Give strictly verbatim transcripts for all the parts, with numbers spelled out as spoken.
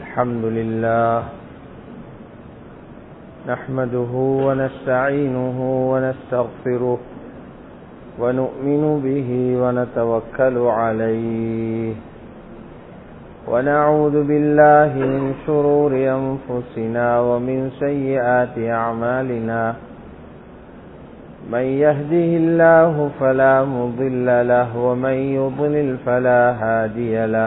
الحمد لله نحمده ونستعينه ونستغفره ونؤمن به ونتوكل عليه ونعوذ بالله من شرور أنفسنا ومن سيئات أعمالنا من يهده الله فلا مضل له ومن يضلل فلا هادي له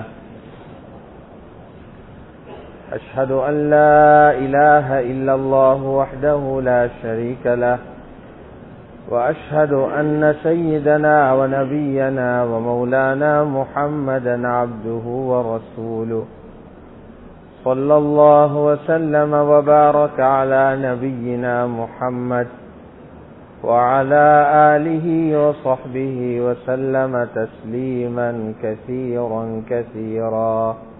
أشهد أن لا إله إلا الله وحده لا شريك له وأشهد أن سيدنا ونبينا ومولانا محمدا عبده ورسوله صلى الله وسلم وبارك على نبينا محمد وعلى آله وصحبه وسلم تسليما كثيرا كثيرا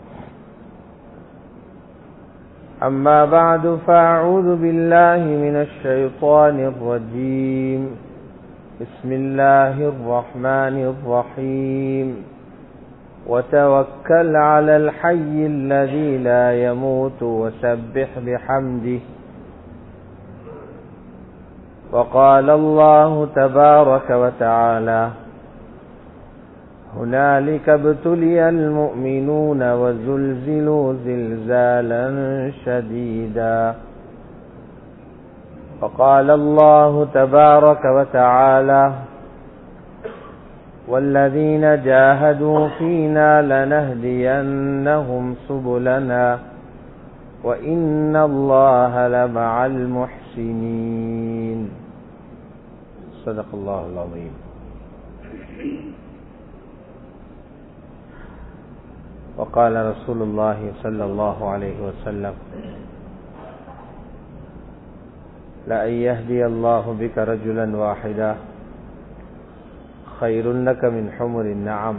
أما بعد فأعوذ بالله من الشيطان الرجيم بسم الله الرحمن الرحيم وتوكل على الحي الذي لا يموت وسبح بحمده وقال الله تبارك وتعالى هنالك ابتلي المؤمنون وزلزلوا زلزالا شديدا وقال الله تبارك وتعالى والذين جاهدوا فينا لنهدينهم سبلنا وإن الله لمع المحسنين صدق الله العظيم. وقال رسول الله صلى الله عليه وسلم لأن يهدي الله بك رجلا واحدا خير لك من حمر النعم.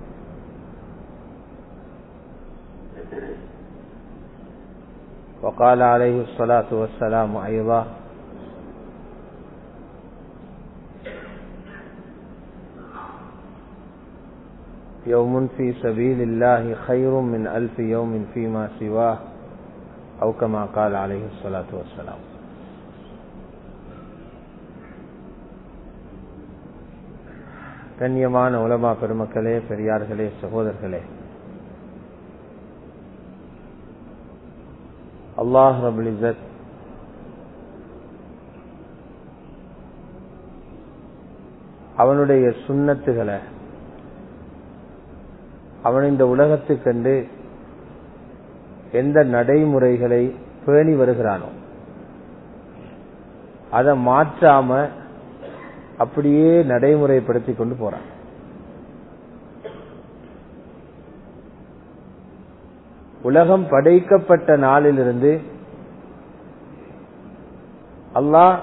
وقال عليه الصلاة والسلام أيضا يوم في سبيل الله خير من ألف يوم فيما سواه أو كما قال عليه الصلاة والسلام. கண்ணியமான உலமா பெருமக்களே, பெரியார்களே, சகோதரர்களே, அல்லாஹ் ரப்புல் இஸ்ஸத் அவனுடைய சுன்னத்துகளை அவன் இந்த உலகத்துக்கண்டு எந்த நடைமுறைகளை பேணி வருகிறானோ அதை மாற்றாம அப்படியே நடைமுறைப்படுத்தி கொண்டு போறான். உலகம் படைக்கப்பட்ட நாளிலிருந்து அல்லாஹ்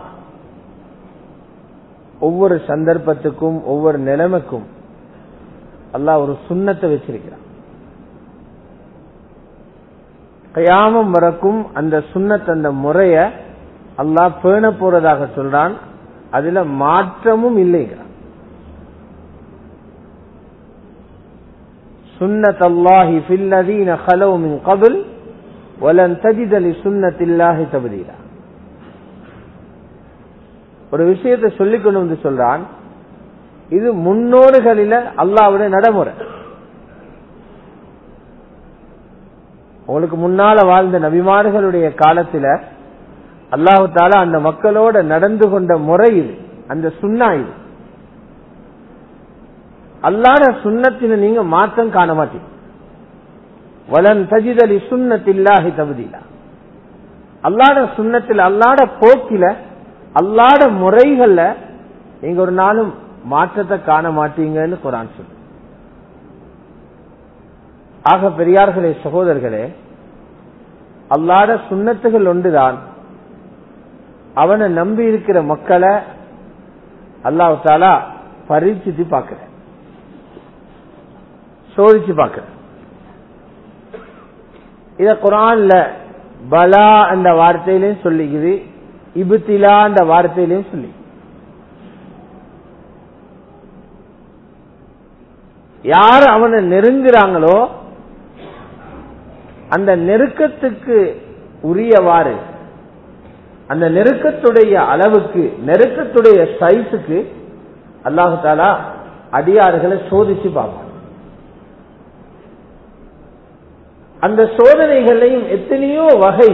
ஒவ்வொரு சந்தர்ப்பத்துக்கும் ஒவ்வொரு நிலைமைக்கும் அல்லாஹ் ஒரு சுன்னத்தை வச்சிருக்கிறான். கியாமம் வரைக்கும் அந்த சுன்னத், அந்த முறைய அல்லாஹ் பேண போறதாக சொல்றான். அதுல மாற்றமும் இல்லைங்கிறான். சுன்னத் அல்லாஹி ஃபில்லதீன ஹலவு மின் கபில் வலன் தஜித லிசுன்னத்தில்லாஹி தப்தீலா. ஒரு விஷயத்தை சொல்லிக் கொண்டு வந்து சொல்றான், இது முன்னோடுகளில அல்லாஹ்வுடைய நடைமுறை. உங்களுக்கு முன்னால வாழ்ந்த நபிமார்களுடைய காலத்துல அல்லாஹு தஆலா அந்த மக்களோட நடந்து கொண்ட முறை இது, அந்த சுன்னா இது. அல்லாஹ்வுடைய சுன்னத்தில நீங்க மாற்றம் காண மாட்டீங்க. வலன் தஜித லிசுன்னத்தில்லாஹி தப்தீலா. அல்லாஹ்வுடைய சுன்னத்தில, அல்லாஹ்வுடைய போக்கில, அல்லாஹ்வுடைய முறைகள்ல நீங்க ஒரு நாளும் மாற்றத்தை காண மாட்டீங்கன்னு குர்ஆன் சொல்லுது. ஆக பெரியார்களே, சகோதரர்களே, அல்லாஹ்வுடைய சுன்னத்துகள் ஒன்றுதான். அவனை நம்பி இருக்கிற மக்களை அல்லாஹ் தஆலா பரீட்சித்து பார்க்கிற, சோதிச்சு பார்க்கிற. இத குர்ஆன்ல பலா என்ற வார்த்தையிலையும் சொல்லிக்குது, இப்திலா என்ற வார்த்தையிலையும் சொல்லி. யார் அவனை நெருங்குறாங்களோ அந்த நெருக்கத்துக்கு உரியவாறு, அந்த நெருக்கத்துடைய அளவுக்கு, நெருக்கத்துடைய சைஸுக்கு அல்லாஹு தஆலா அடியார்களை சோதிச்சு பார்ப்பான். அந்த சோதனைகளையும் எத்தனையோ வகை.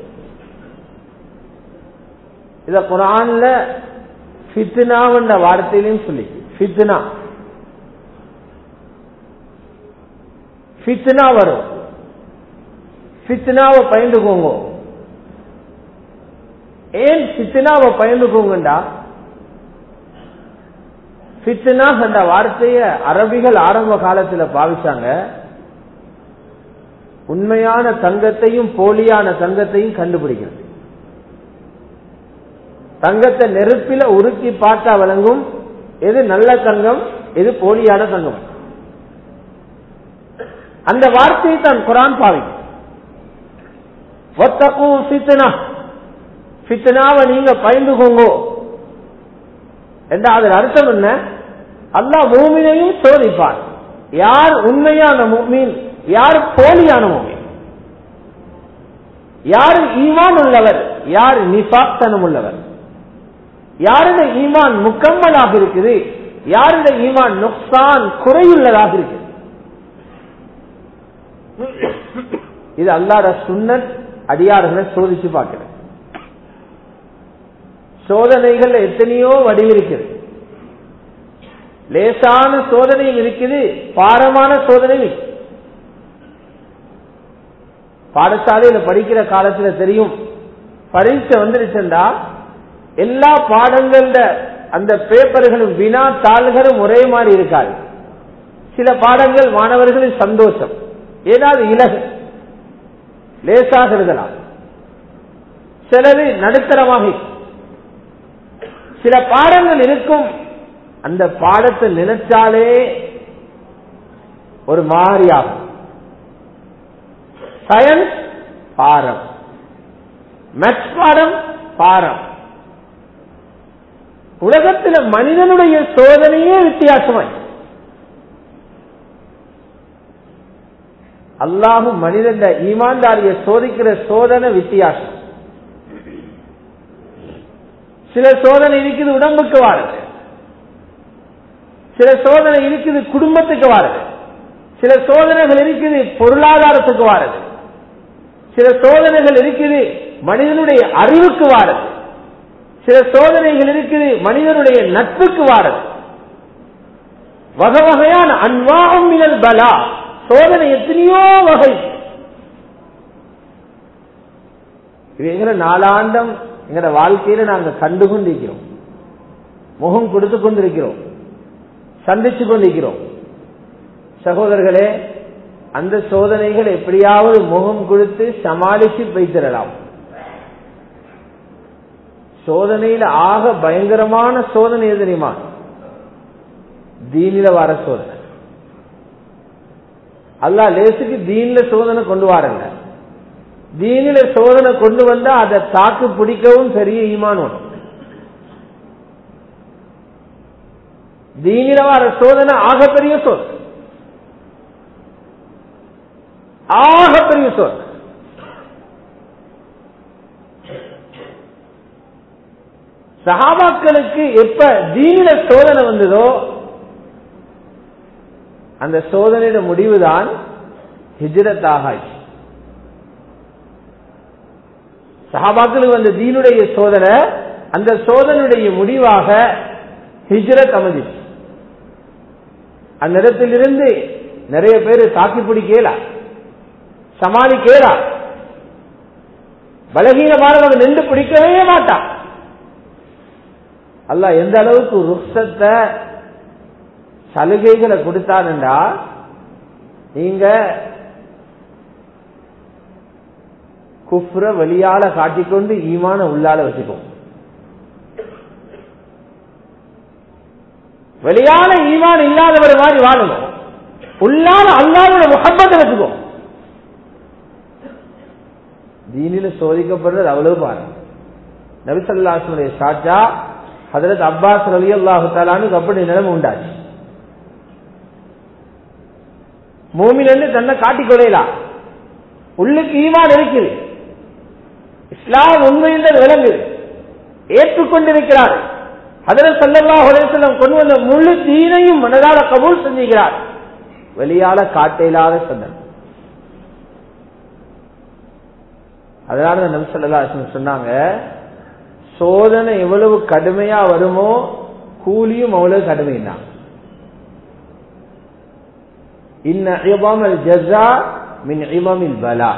இத குர்ஆன்ல ஃபித்னாவுன்ற வார்த்தையிலையும் சொல்லி, ஃபித்னா ஃபித்னா வரும். ஃபித்னாவை பயந்துக்கோங்க. ஏன் ஃபித்னாவை பயந்துக்கோங்கண்டா, ஃபித்னா என்ற வார்த்தைய அரபிகள் ஆரம்ப காலத்தில் பாவிச்சாங்க. உண்மையான தங்கத்தையும் போலியான தங்கத்தையும் கண்டுபிடிக்கிறது. தங்கத்தை நெருப்பில உருக்கி பார்த்தா விளங்கும் எது நல்ல தங்கம், எது போலியான தங்கம். அந்த வார்த்தையை தான் குர்ஆன் பாவிக்கும். வத்தகு ஃபித்னா, ஃபித்னாவை நீங்க பயந்துக்கோங்க என்ற அதன் அர்த்தம் என்ன? அல்லாஹ் மூமினையும் சோதிப்பான். யார் உண்மையான முஃமின், யார் போலியான முஃமின், யார் ஈமான் உள்ளவர், யார் நிஃபாக்தனம் உள்ளவர், யாருடைய ஈமான் முக்கம்மலாக இருக்குது, யாருடைய ஈமான் நுக்சான் குறையுள்ளதாக இருக்குது. இது அல்லாஹ்வுடைய சுன்னத். அடியார்களை சோதிச்சு பார்க்கிறது. சோதனைகள் எத்தனையோ வடிவிருக்கிறது. லேசான சோதனையும் இருக்குது, பாரமான சோதனையும். பாடசாலையில் படிக்கிற காலத்துல தெரியும், பரீட்சை வந்துருச்சுண்டா எல்லா பாடங்கள அந்த பேப்பர்களும் வினா தாள்களும் ஒரே மாதிரி இருக்காது. சில பாடங்கள் மாணவர்களின் சந்தோஷம், ஏதாவது இலகு லேசாக இருக்கலாம், சிலது நடுத்தரமாக. சில பாடங்கள் இருக்கும், அந்த பாடத்தை நினைச்சாலே ஒரு மாதிரியாகும். சயின்ஸ் பாரம், மேத்ஸ் பாடம் பாரம். உலகத்தில் மனிதனுடைய சோதனையே வித்தியாசமாய். அல்லாஹு மனிதன் ஈமான்தாரிய சோதிக்கிற சோதனை வித்தியாசம். சில சோதனை இருக்குது உடம்புக்கு வாருது, சில சோதனை இருக்குது குடும்பத்துக்கு வாருது, சில சோதனைகள் இருக்குது பொருளாதாரத்துக்கு வாருது, சில சோதனைகள் இருக்குது மனிதனுடைய அறிவுக்கு வாருது, சில சோதனைகள் இருக்குது மனிதனுடைய நட்புக்கு வாருது. வகை வகையான அன்வாஹும் மினல் பலா, சோதனை எத்தனையோ வகை. இது எங்கிற நாலாண்டம் எங்கட வாழ்க்கையில நாங்க கண்டு கொண்டிருக்கிறோம், முகம் கொடுத்து கொண்டிருக்கிறோம், சந்திச்சு கொண்டிருக்கிறோம். சகோதரர்களே, அந்த சோதனைகள் எப்படியாவது முகம் கொடுத்து சமாளித்து வைத்திடலாம். சோதனையில ஆக பயங்கரமான சோதனை எது தெரியுமா? தீனில வர சோதனை. அல்லாஹ் லேசுக்கு தீன்ல சோதனை கொண்டு வாருங்க. தீனில சோதனை கொண்டு வந்தா அதை தாக்கு பிடிக்கவும் பெரிய ஈமான் வேணும். தீனில வர சோதனை ஆகப்பெரிய சோதனை, ஆகப்பெரிய சோதனை. சஹாபாக்களுக்கு எப்ப தீனில சோதனை வந்ததோ அந்த சோதனையோட முடிவுதான் ஹிஜ்ரத்தாக ஆயிடுச்சு. சஹாபாக்களுக்கு வந்த தீனுடைய சோதனை, அந்த சோதனையுடைய முடிவாக ஹிஜ்ரத் அமைஞ்சிச்சு. அந்த இடத்திலிருந்து நிறைய பேர் தாக்கி பிடிக்கல, சமாளிக்கல, பலகீனமானவங்க நின்று பிடிக்கவே மாட்டான். அல்லாஹ் எந்த அளவுக்கு ருக்ஸத்தை சலுகைகளை கொடுத்தான்டா, நீங்க குஃப்ர வெளியால காட்டிக்கொண்டு ஈமான உள்ளால வச்சுக்கோங்க. வெளியால ஈமான் இல்லாதவர் மாதிரி வாழணும், உள்ளால அல்லாஹ்வோட முஹப்பத்தை வச்சுக்கோ. தீனில சோதிக்கப்படுறது அவ்வளவு பாருங்க. நபி ஸல்லல்லாஹு அலைஹி வஸல்லம் சாச்சா ஹஜ்ரத் அப்பாஸ் ரலியல்லாஹு தஆலா அன்ஹு அப்படி நிலைமை உண்டாச்சு. மூமின் என்று தன்னை காட்டிக்கொள்ளலாம், உள்ளுக்கு ஈமான் இருக்குது, இஸ்லாம் உண்மை என்றது விளங்குது, ஏற்றுக்கொண்டிருக்கிறார். ஹஜ்ரத் ஸல்லல்லாஹு அலைஹி வஸல்லம் கொண்டு வந்த முழு தீனையும் மனதால கபூல் செஞ்சுகிறார். வெளியால காட்ட இல்லாத சந்தர்ப்பம். அதனால நபி ஸல்லல்லாஹு அலைஹி வஸல்லம் சொன்னாங்க, சோதனை எவ்வளவு கடுமையா வருமோ கூலியும் அவ்வளவு கடுமைதான். இன்ன இபாமல் ஜஸா மின் இமாமில் பலா.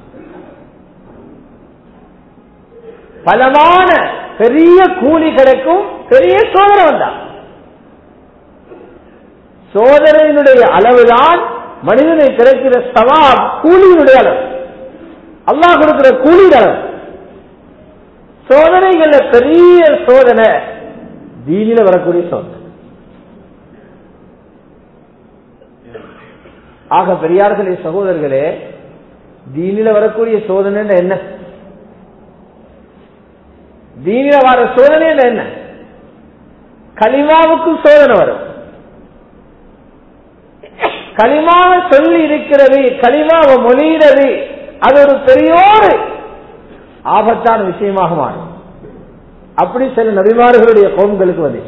பலமான பெரிய கூலி கிடைக்கும் பெரிய சோதனை வந்தா. சோதனையினுடைய அளவுதான் மனிதனை கிடைக்கிற சவாப் கூலியினுடைய அளவு, அல்லாஹ் கொடுக்கிற கூலி அளவு. சோதனைகள் பெரிய சோதனை தீனில வரக்கூடிய சோதனை. ஆக பெரியார்களே சகோதரர்களே, தீனில வரக்கூடிய சோதனை என்ன? தீனில வர சோதனை என்ன? கலிமாவுக்கும் சோதனை வரும். கலிமாவை சொல்லி இருக்கிறது, கலிமாவை மொழிகிறது, அது ஒரு பெரியோரு ஆபத்தான விஷயமாக மாறும். அப்படி சில நபிமார்களுடைய கோம்களுக்கு வந்து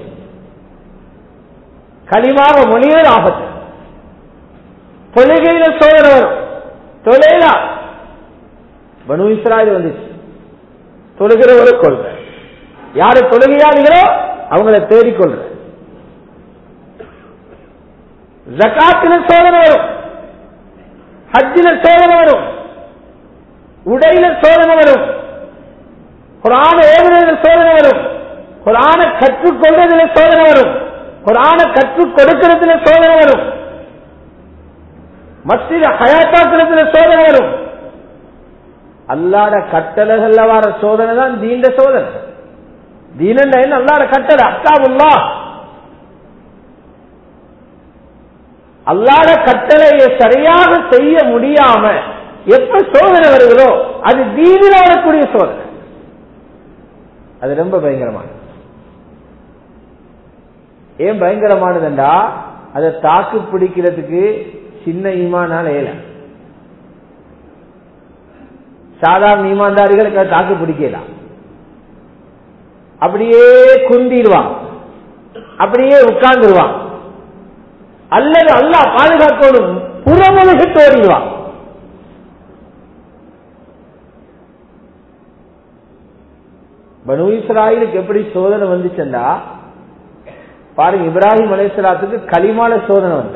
கலிமாவை மொழிகிறது ஆபத்து. தொழுகையில சோதனை வரும். தொலைலா பனு இஸ்ராயேல் வந்துச்சு. தொழுகிற ஒரு கொள்கை, யாரு தொழுகையாளிகளோ அவங்களை தேடிக்கொள்ற. ஜகாத்தில சோதனை வரும், ஹஜ்ஜில சோதனை வரும், உடையில சோதனை வரும், குர்ஆன ஓதுறதுல சோதனை வரும், குர்ஆன கற்றுக்கொள்றதுல சோதனை வரும், குர்ஆன கற்றுக் கொடுக்கிறதுல சோதனை வரும், மஸ்ஜித ஹயாத்தாக்குறதுல சோதனை வரும். அல்லாஹ்ட கட்டளைகள்ல வர சோதனை தான் தீண்ட சோதனை. தீனண்டா என்ன? அல்லாஹ்ட கட்டளை, அஹ்காமுல்லாஹ். அல்லாஹ்ட கட்டளையை சரியாக செய்ய முடியாம எப்ப சோதனை வருகிறோ அது தீனில வரக்கூடிய சோதனை. அது ரொம்ப பயங்கரமானது. ஏன் பயங்கரமானதுண்டா, அதை தாக்கு பிடிக்கிறதுக்கு சின்ன ஈமானால் ஏல. சாதாரண ஈமான்தாரிகளுக்கு தாக்கு பிடிக்கலாம். அப்படியே குந்திடுவான், அப்படியே உட்கார்ந்துருவான், அல்லது அல்லாஹ் பாதுகாக்கணும் புறமுழுகு தோடிடுவான். பனு இஸ்ராயலுக்கு எப்படி சோதனை வந்துச்சுண்டா பாருங்க, இப்ராஹிம் அலைஹிஸ்ஸலாத்துக்கு கலிமால சோதனை வந்த.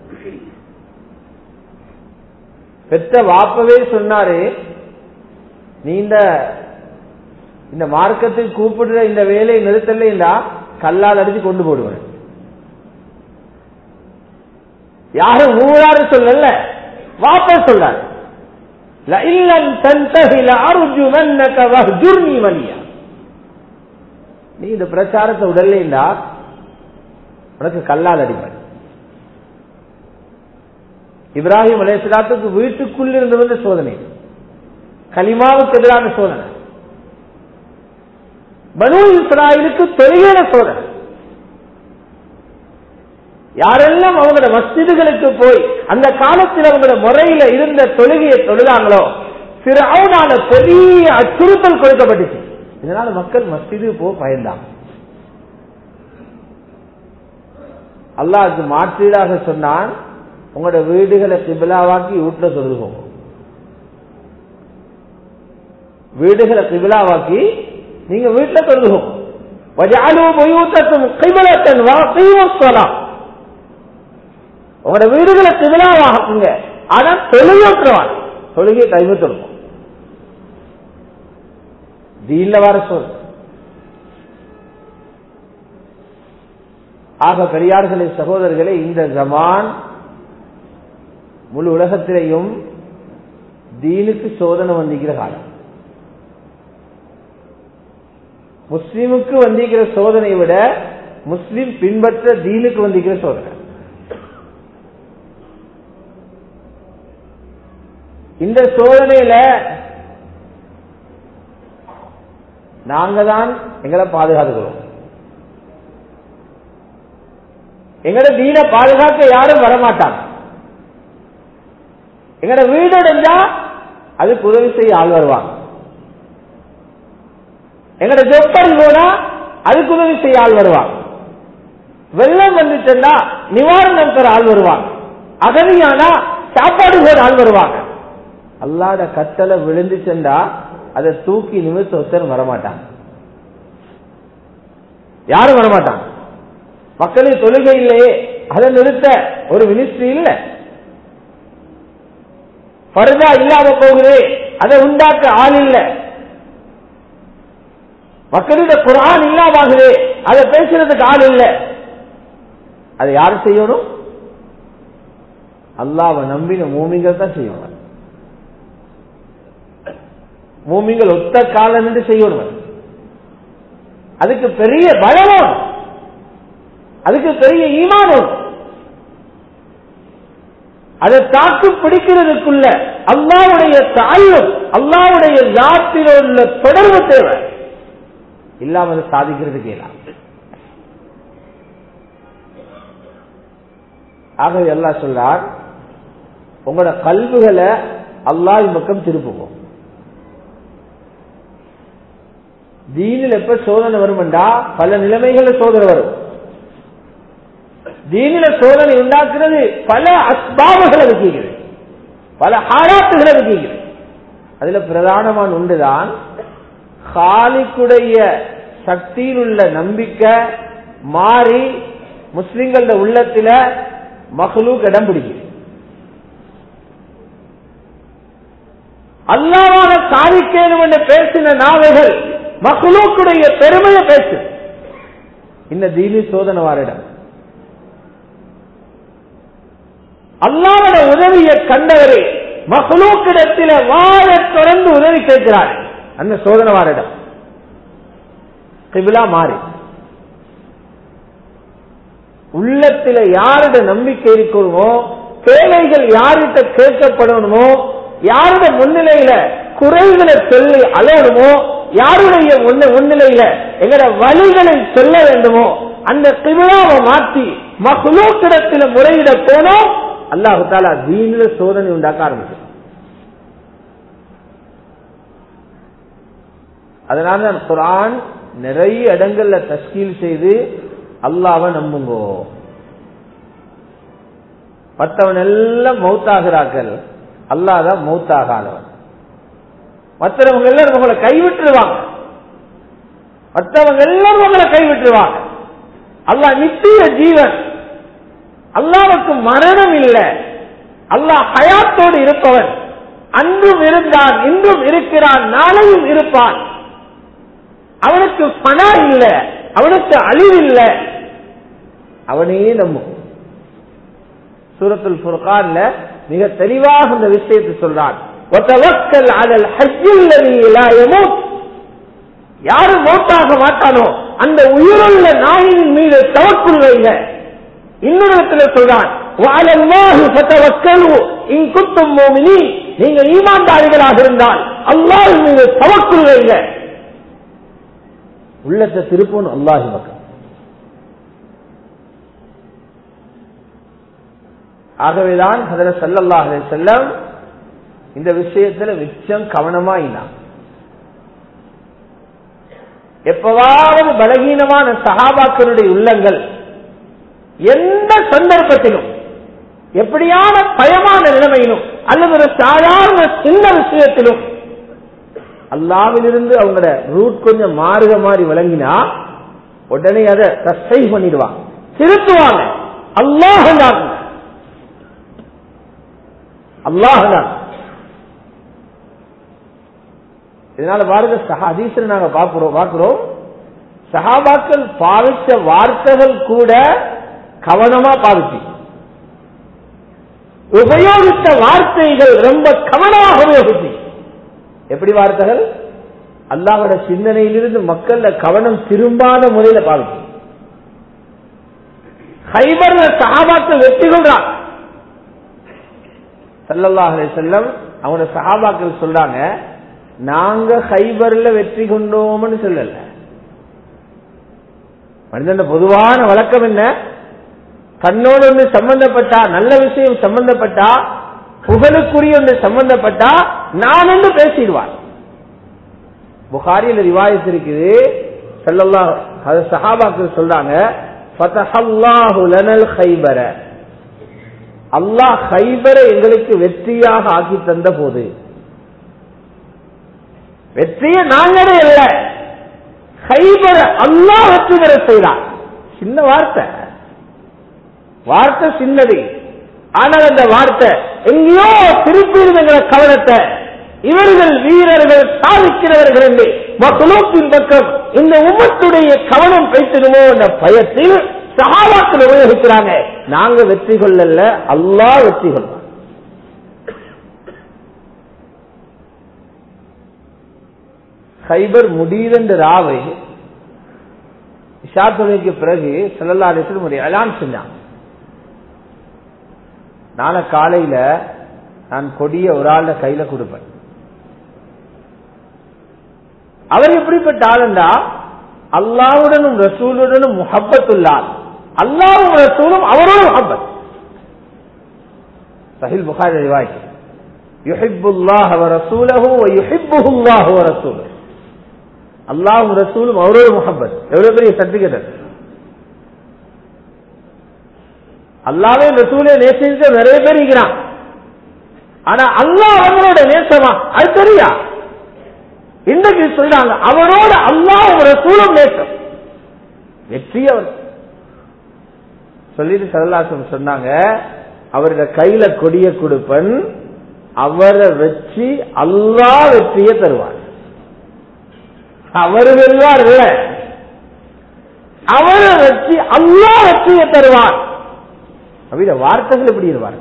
பெற்ற வாப்பவே சொன்னாரு, நீ இந்த இந்த மார்க்கத்துக்கு கூப்பிடுற இந்த வேலையை நிறுத்தலைண்டா கல்லால் அடிச்சு கொண்டு போடுவேன். யாரும் ஊராரு சொல்லல, வாப்ப சொல்றாரு, நீ இந்த பிரச்சாரத்தை உடல்லேண்டா உனக்கு கல்லால் அடிப்பேன். இப்ராஹிம் அலைஹிஸ்ஸலாத்துக்கு வீட்டுக்குள்ள இருந்து வந்த சோதனை, கலிமாவுக்கு எதிரான சோதனை. பனு இஸ்ராயலுக்கு தொழுகையில சோதனை. யாரெல்லாம் அவங்களோட மஸ்ஜிதுகளுக்கு போய் அந்த காலத்தில் அவங்களோட முறையில இருந்த தொழுகையை தொழுதாங்களோ ஃபிரௌனால பெரிய அச்சுறுத்தல் கொடுக்கப்பட்டுச்சு. இதனால மக்கள் மஸ்ஜிது போ பயந்தாங்க. அல்லாஹ்க்கு மாற்றீடாக சொன்னான், உங்களோட வீடுகளை கிபிலாவாக்கி வீட்டுல தொழுதுவோம். வீடுகளை கிபிலாவாக்கி நீங்க வீட்டுல தொழுதுவோம். உங்களோட வீடுகளை கிபிலாவாக்குங்க, ஆனா தொழுவான் தொழுகை டைமு தொழுவோம். தீன்ல வர சொல். ஆக பெரியார்களே சகோதரர்களே, இந்த ஜமான் முழு உலகத்திலேயும் தீனுக்கு சோதனை வந்திருக்கிற காலம். முஸ்லிமுக்கு வந்திருக்கிற சோதனையை விட முஸ்லிம் பின்பற்ற தீனுக்கு வந்திருக்கிற சோதனை. இந்த சோதனையில நாங்க தான் எங்களை பாதுகாத்துக்கிறோம். எங்கட தீனை பாதுகாக்க யாரும் வரமாட்டாங்க. எங்கட வீடு அடைஞ்சா அதுக்கு உதவி செய்ய ஆள் வருவாங்க. எங்கட ஜொப்பல் போனா அதுக்கு உதவி செய்ய ஆள் வருவாங்க. வெள்ளம் வந்துச்சுன்னா நிவாரணம் பெற ஆள் வருவாங்க. அகதியானா சாப்பாடு போட ஆள் வருவாங்க. அல்லாத கட்டளை விழுந்துச்சுண்டா அதை தூக்கி நிமித்த ஒருத்தர் வரமாட்டாங்க, யாரும் வரமாட்டாங்க. மக்களின் தொழுகை இல்லையே அதை நிறுத்த ஒரு மினிஸ்ட்ரி இல்ல, பர்தா இல்லாம போகுது அதை உண்டாக்க ஆள் இல்ல, மக்களிட குர்ஆன் இல்லாமகுது அதை பேசுறதுக்கு ஆள் இல்ல. அதை யாரு செய்யணும்? அல்லாஹ்வை நம்பின மூமின்கள் தான் செய்யணும். மூமின்கள் ஒத்த காலம் என்று செய்யணும். அதுக்கு பெரிய பயம், அதுக்கு பெரிய ஈமான், அதை தாக்கு பிடிக்கிறதுக்குள்ள அல்லாஹ்வுடைய தஅல்லுக், அல்லாஹ்வுடைய ذاتில் உள்ள தொடர்பு தேவை. இல்லாமல் சாதிக்கிறதுக்கு இயலாது. ஆகவே அல்லாஹ் சொல்றார், உங்களோட கல்விகளை அல்லாஹ் பக்கம் திருப்புவோம். தீனில் எப்ப சோதனை வரும்டா பல நிலைமைகள சோதனை வரும். தீனில சோதனை உண்டாக்குறது பல அஸ்பாபுகளை வைக்கிறது, பல ஹாலாத்துகளை வைக்கிறது. அதுல பிரதானமான ஒன்றுதான் காலிக்குடைய சக்தியில் உள்ள நம்பிக்கை மாறி முஸ்லிம்கள உள்ளத்துல மக்லூக் இடம் பிடிக்குது. அல்லாஹ்வான சாதிக்கணும் என்று பேசின நாவைகள் மக்லூக்குடைய பெருமையை பேசு. இந்த தீனி சோதனை வாரிடம் அல்லாஹ்வுடைய உதவியை கண்டவரை மக்லூக்கிடத்தில் வாழ தொடர்ந்து உதவி கேட்கிறார். அந்த சோதனை வாரிடம் கிபிலா மாறி உள்ளத்தில் யாருடைய நம்பிக்கை இருக்கணுமோ, தேவைகள் யார்கிட்ட கேட்கப்படணுமோ, யாருடைய முன்னிலையில குறைகளை சொல்லி அலையணுமோ, யாருடைய முன்னிலையில எங்கட வழிகளை சொல்ல வேண்டுமோ, அந்த கிபிலாவை மாற்றி மக்லூக்கிடத்தில் முறையிட போனோம், அல்லாஹ் தஆலா தீனில சோதனை உண்டாக்க ஆரம்பிச்சு. அதனால குர்ஆன் நிறைய இடங்கள்ல தஸ்கீல் செய்து அல்லாஹ்வை நம்புங்கோ. மற்றவன் எல்லாம் மௌத்தாகிறார்கள், அல்லாஹ் தான் மௌத்தாகாதவன். மற்றவங்க எல்லாரும் உங்களை கைவிட்டுருவாங்க, மற்றவங்க எல்லாரும் உங்களை கைவிட்டுருவாங்க. அல்லாஹ் நித்திய ஜீவன், அல்லாஹ்வுக்கு மரணம் இல்லை. அல்லாஹ் ஹயாத்தோடு இருப்பவன், அன்றும் இருந்தான், இன்றும் இருக்கிறான், நாளையும் இருப்பான். அவனுக்கு பணா இல்லை, அவனுக்கு அழிவு இல்லை, அவனே நம்பும். சூரத்துல் ஃபுர்கான்ல மிக தெளிவாக இந்த விஷயத்தை சொல்றான். வதவக்கல் அலல் ஹய்யில் லதீ லா யமூத், யாரு மௌத்தாக மாட்டானோ அந்த உயிருள்ள நாயின் மீது தவக்குல் வைங்க. இன்னொரு இடத்துல சொல்றான், வஅலல்லாஹி ஃபதவக்கலு இன் குன்தும் முஃமினீன், நீங்க ஈமான்தாரிகளாக இருந்தால் அல்லாஹ் மீது தவக்குல் வைங்க. உள்ளத்தை திருப்பணும் அல்லாஹ் பக்கம். ஆகவேதான் ஹஜ்ரத் ஸல்லல்லாஹு அலைஹி வஸல்லம் இந்த விஷயத்துல மிச்சம் கவனமா இருந்தான். எப்பவாவது பலகீனமான சஹாபாக்களுடைய உள்ளங்கள் எந்த சந்தர்ப்பத்திலும், எப்படியான பயமான நிலைமையிலும் அல்லது ஒரு சாதாரண சின்ன விஷயத்திலும் அல்லாஹ்விலிருந்து அவங்களோட ரூட் கொஞ்சம் மாறுக மாறி விளங்கினா உடனே அதை தஸ்ஸை பண்ணிடுவாங்க, திருத்துவாங்க. அல்லாஹ் அல்லாஹ் இதனால பாருங்க, ஹதீஸ்ல நாங்க பார்க்கிறோம் பார்க்கிறோம் சஹாபாக்கள் பாவிச்ச வார்த்தைகள் கூட கவனமா பாவிச்சு, உபயோகித்த வார்த்தைகள் ரொம்ப கவனமாக உபயோகிச்சு. எப்படி வார்த்தைகள்? அல்லாஹ்வோட சிந்தனையிலிருந்து மக்கள்ல கவனம் திரும்பாத முறையில பாவிச்சு. ஹைபர்ல சஹாபாக்கள் வெற்றி கொள்றாங்க. ஸல்லல்லாஹு அலைஹி வஸல்லம் அவங்க சஹாபாக்கள் சொல்றாங்க, நாங்க ஹைபர்ல வெற்றி கொண்டோம்னு சொல்லல. மனிதன் பொதுவான வழக்கம் என்ன? தன்னோடு ஒன்று சம்பந்தப்பட்டா, நல்ல விஷயம் சம்பந்தப்பட்டா புகழுக்குரிய ஒன்று சம்பந்தப்பட்டா நான் என்று பேசிடுவார். புகாரியில் ரிவாயத் இருக்குது, ஸல்லல்லாஹு சஹாபாக்கள் சொல்றாங்க, ஃபதஹல்லாஹு லனல் கைபர, அல்லாஹ் கைபரை எங்களுக்கு வெற்றியாக ஆக்கி தந்த போது, வெற்றியை நாங்களே இல்ல, கைபர அல்லாஹ் வெற்றி பெற செய்தார். சின்ன வார்த்தை, வார்த்தை சின்னது, ஆனால் அந்த வார்த்தை எங்கேயோ திருப்பியிருந்த கவனத்தை இவர்கள் வீரர்கள் சாதிக்கிறவர்கள் என்று மக்லூக்கின் பக்கம் இந்த உம்மத்துடைய கவனம் பேசிடுமோ என்ற பயத்தில் சஹாபாக்கள் உபயோகிக்கிறாங்க. நாங்க வெற்றி கொள்ளல, அல்லாஹ் வெற்றி கொள்வார். கைபர் முடிந்த ராவை இஷா தொழுகைக்கு பிறகு ஸல்லல்லாஹு அலைஹி வஸல்லம் ஒரு எலான் செஞ்சாங்க. நாளை காலையில நான் கொடிய ஒரு ஆள கையில கொடுப்பேன். அவர் எப்படிப்பட்ட ஆளுண்டா, அல்லாஹ்வுடனும் ரசூலுடனும் முஹப்பத்துள்ளார், அல்லாஹ்வும் ரசூலும் அவரோட முஹப்பத். சஹீஹ் புகாரி ரிவாயத், யுஹிப்புல்லாஹ வ ரசூலஹு வ யுஹிப்புல்லாஹு வ ரசூலுஹு, அல்லாஹ்வும் ரசூலும் அவரோட முஹப்பத். எவ்வளவு பெரிய சர்டிபிகேட்! அல்லாஹ்வே ரசூலை நேசிக்க நிறைய பேர் இருக்கிறான், ஆனா அல்லாஹ் அவங்களோட நேசமா அது தெரியா. இன்றைக்கு சொல்றாங்க அவரோட அல்லாஹ் ரசூலும் நேசம், வெற்றி அவர் சொல்லிட்டு ஸல்லல்லாஹு சொன்னாங்க, அவருடைய கையில கொடிய கொடுப்பன், அவரை வச்சு அல்லாஹ் வெற்றியை தருவார். அவர் வெல்வார் இல்ல, அவரை வச்சு அல்லாஹ் வெற்றியை தருவார். அப்படின்ற வார்த்தைகள் எப்படி இருவார்?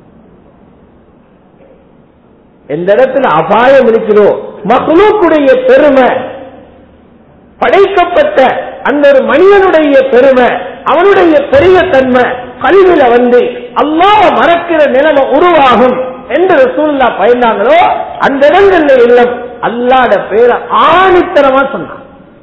எந்த இடத்துல அபாயம் இருக்கிறோ, மக்லூக்குடைய பெருமை, படைக்கப்பட்ட அந்த ஒரு மனிதனுடைய பெருமை, அவனுடைய பெரிய தன்மை கல்வியில வந்து அல்லாஹ் மறக்கிற நிலைமை உருவாகும் என்று ரசூலுல்லாஹ் பயந்தாங்களோ அந்த இடங்கள்ல எல்லாம் அல்லாஹ்வுடைய பேரை ஆணித்தரமா சொன்னான்.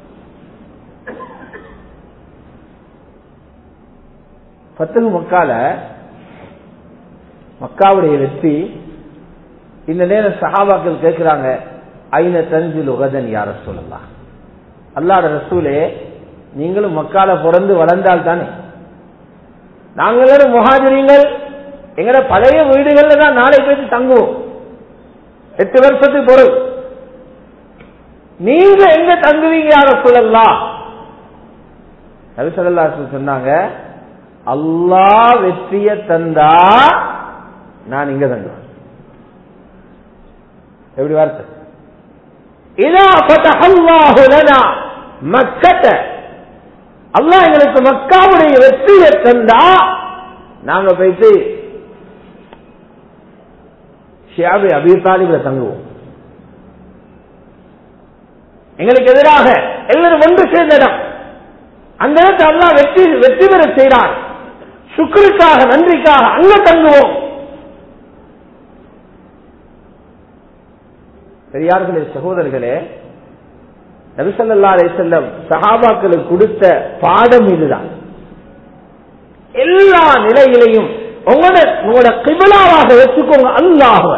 ஃபத்ஹு மக்கால மக்காவுடைய வெற்றி இந்த நேரம் சஹாபாக்கள் கேட்கிறாங்க, ஐன தன்சிலு கதன் யா ரசூலல்லாஹ், அல்லாஹ்வுடைய ரசூலே நீங்களும் மக்கால பிறந்து வளர்ந்தால் தானே, நாங்களும் முஹாஜிரீங்கள் எங்கட பழைய வீடுகள்ல தான் நாளை போயிட்டு தங்குவோம், எட்டு வருஷத்துக்கு பொருள், நீங்க எங்க தங்குவீங்க யா ரசூலல்லாஹ்? நபி ஸல்லல்லாஹு அலைஹி வஸல்லம் சொன்னாங்க, அல்லாஹ் வெற்றிய தந்தா நான் இங்க தங்குவேன். எப்படி வார்த்தை? இதா ஃபதஹல்லாஹு லனா மக்கத, அல்லாஹ் எங்களுக்கு மக்காவுடைய வெற்றியை தந்தா நாங்க போயிட்டு ஷியாபி அபீ தாலிப்ல தங்குவோம். எங்களுக்கு எதிராக எல்லாரும் ஒன்று சேர்ந்த இடம், அந்த இடத்தை அல்லாஹ் வெற்றி வெற்றி பெற செய்தார், சுக்ருக்காக நன்றிக்காக அங்க தங்குவோம். பெரியார்களே, சகோதரர்களே, நபி ஸல்லல்லாஹு அலைஹி வஸல்லம் சஹாபாக்களுக்கு கொடுத்த பாடம் இதுதான். எல்லா நிலையிலையும் உங்களோட உங்களோட கிபிலாவாக வச்சுக்கோங்க அல்லாஹ்வை.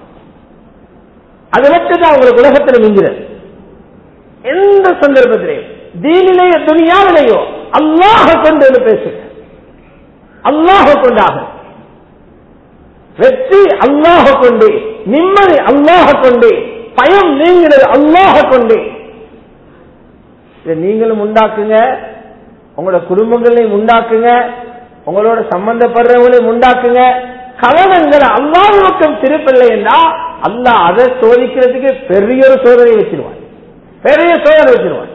அதை வச்சுதான் உங்களுக்கு உலகத்தில் மிஞ்சிறது. எந்த சந்தர்ப்பத்திலையும் தீனிலேயோ துனியாவிலேயோ அல்லாஹ் கொண்டு பேசுங்க, அல்லாஹ் கொண்டாக வெற்றி, அல்லாஹ் கொண்டு நிம்மதி, அல்லாஹ் கொண்டு பயம் நீங்கிறது, அல்லாஹ் கொண்டு. இதை நீங்களும் உண்டாக்குங்க, உங்களோட குடும்பங்களையும் உண்டாக்குங்க, உங்களோட சம்பந்தப்படுறவங்களையும் உண்டாக்குங்க. கவனங்களை அல்லாஹ் நோக்கம் திருப்பில்லை என்றா அல்லாஹ் அதை சோதிக்கிறதுக்கு பெரிய ஒரு சோதனை வச்சிருவான், பெரிய சோதனை வச்சிருவான்.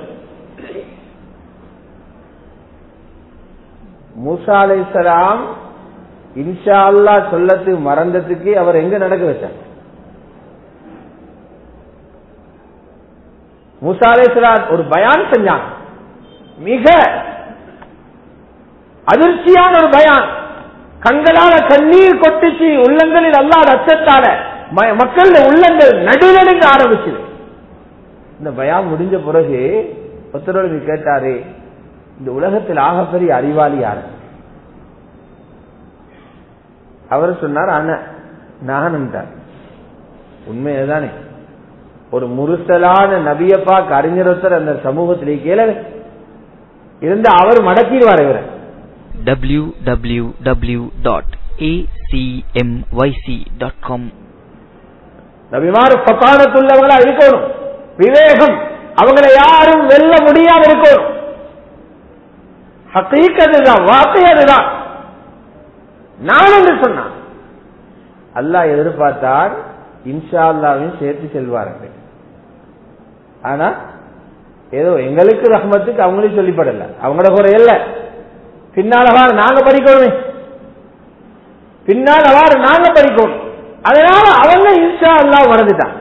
மூசா அலைஹிஸ்ஸலாம் இன்ஷா அல்லாஹ் சொல்லத்துக்கு மறந்ததுக்கு அவர் எங்க நடக்க வச்சார்? மூசா அலைஹிஸ்ஸலாம் ஒரு பயான் செஞ்சாங்க, மிக அதிர்ச்சியான ஒரு பயான், கண்களால கண்ணீர் கொட்டிச்சு, உள்ளங்களில் அல்லாஹ் அச்சத்தால மக்கள் உள்ளங்கள் நடுநடுங்க ஆரம்பிச்சது. இந்த பயான் முடிஞ்ச பிறகு ஒருத்தரோடு கேட்டாரு, இந்த உலகத்தில் ஆகப்பெரிய அறிவாளி யாரு? அவர் சொன்னார், அண்ணன். நானும் தான். உண்மையதானே? ஒரு முருசலான நபிய பார்க்க அறிஞரத்தர் அந்த சமூகத்திலே கேள இருந்த அவர் மடக்கிடுவார். இவரை W W W dot A C M Y C dot com. நபிமார் பத்தானத்துள்ளவங்களா இருக்கணும். விவேகம் அவங்களை யாரும் வெல்ல முடியாம இருக்கணும். ஹக்கீக்கத்துதான், வார்த்தை அதுதான். நான் என்று சொன்னான். அல்லாஹ் எதிர்பார்த்தார் இன்ஷா அல்லாஹ்வையும் சேர்த்து செல்வார்கள். ஆனா ஏதோ எங்களுக்கு ரஹ்மத்துக்கு அவங்களையும் சொல்லிப்படல, அவங்களோட குறையல்ல. பின்னாலவாறு நாங்க படிக்கணும், பின்னாலவாறு நாங்க படிக்கணும். அதனால அவங்க இன்ஷா அல்லாஹ் மறந்துட்டான்.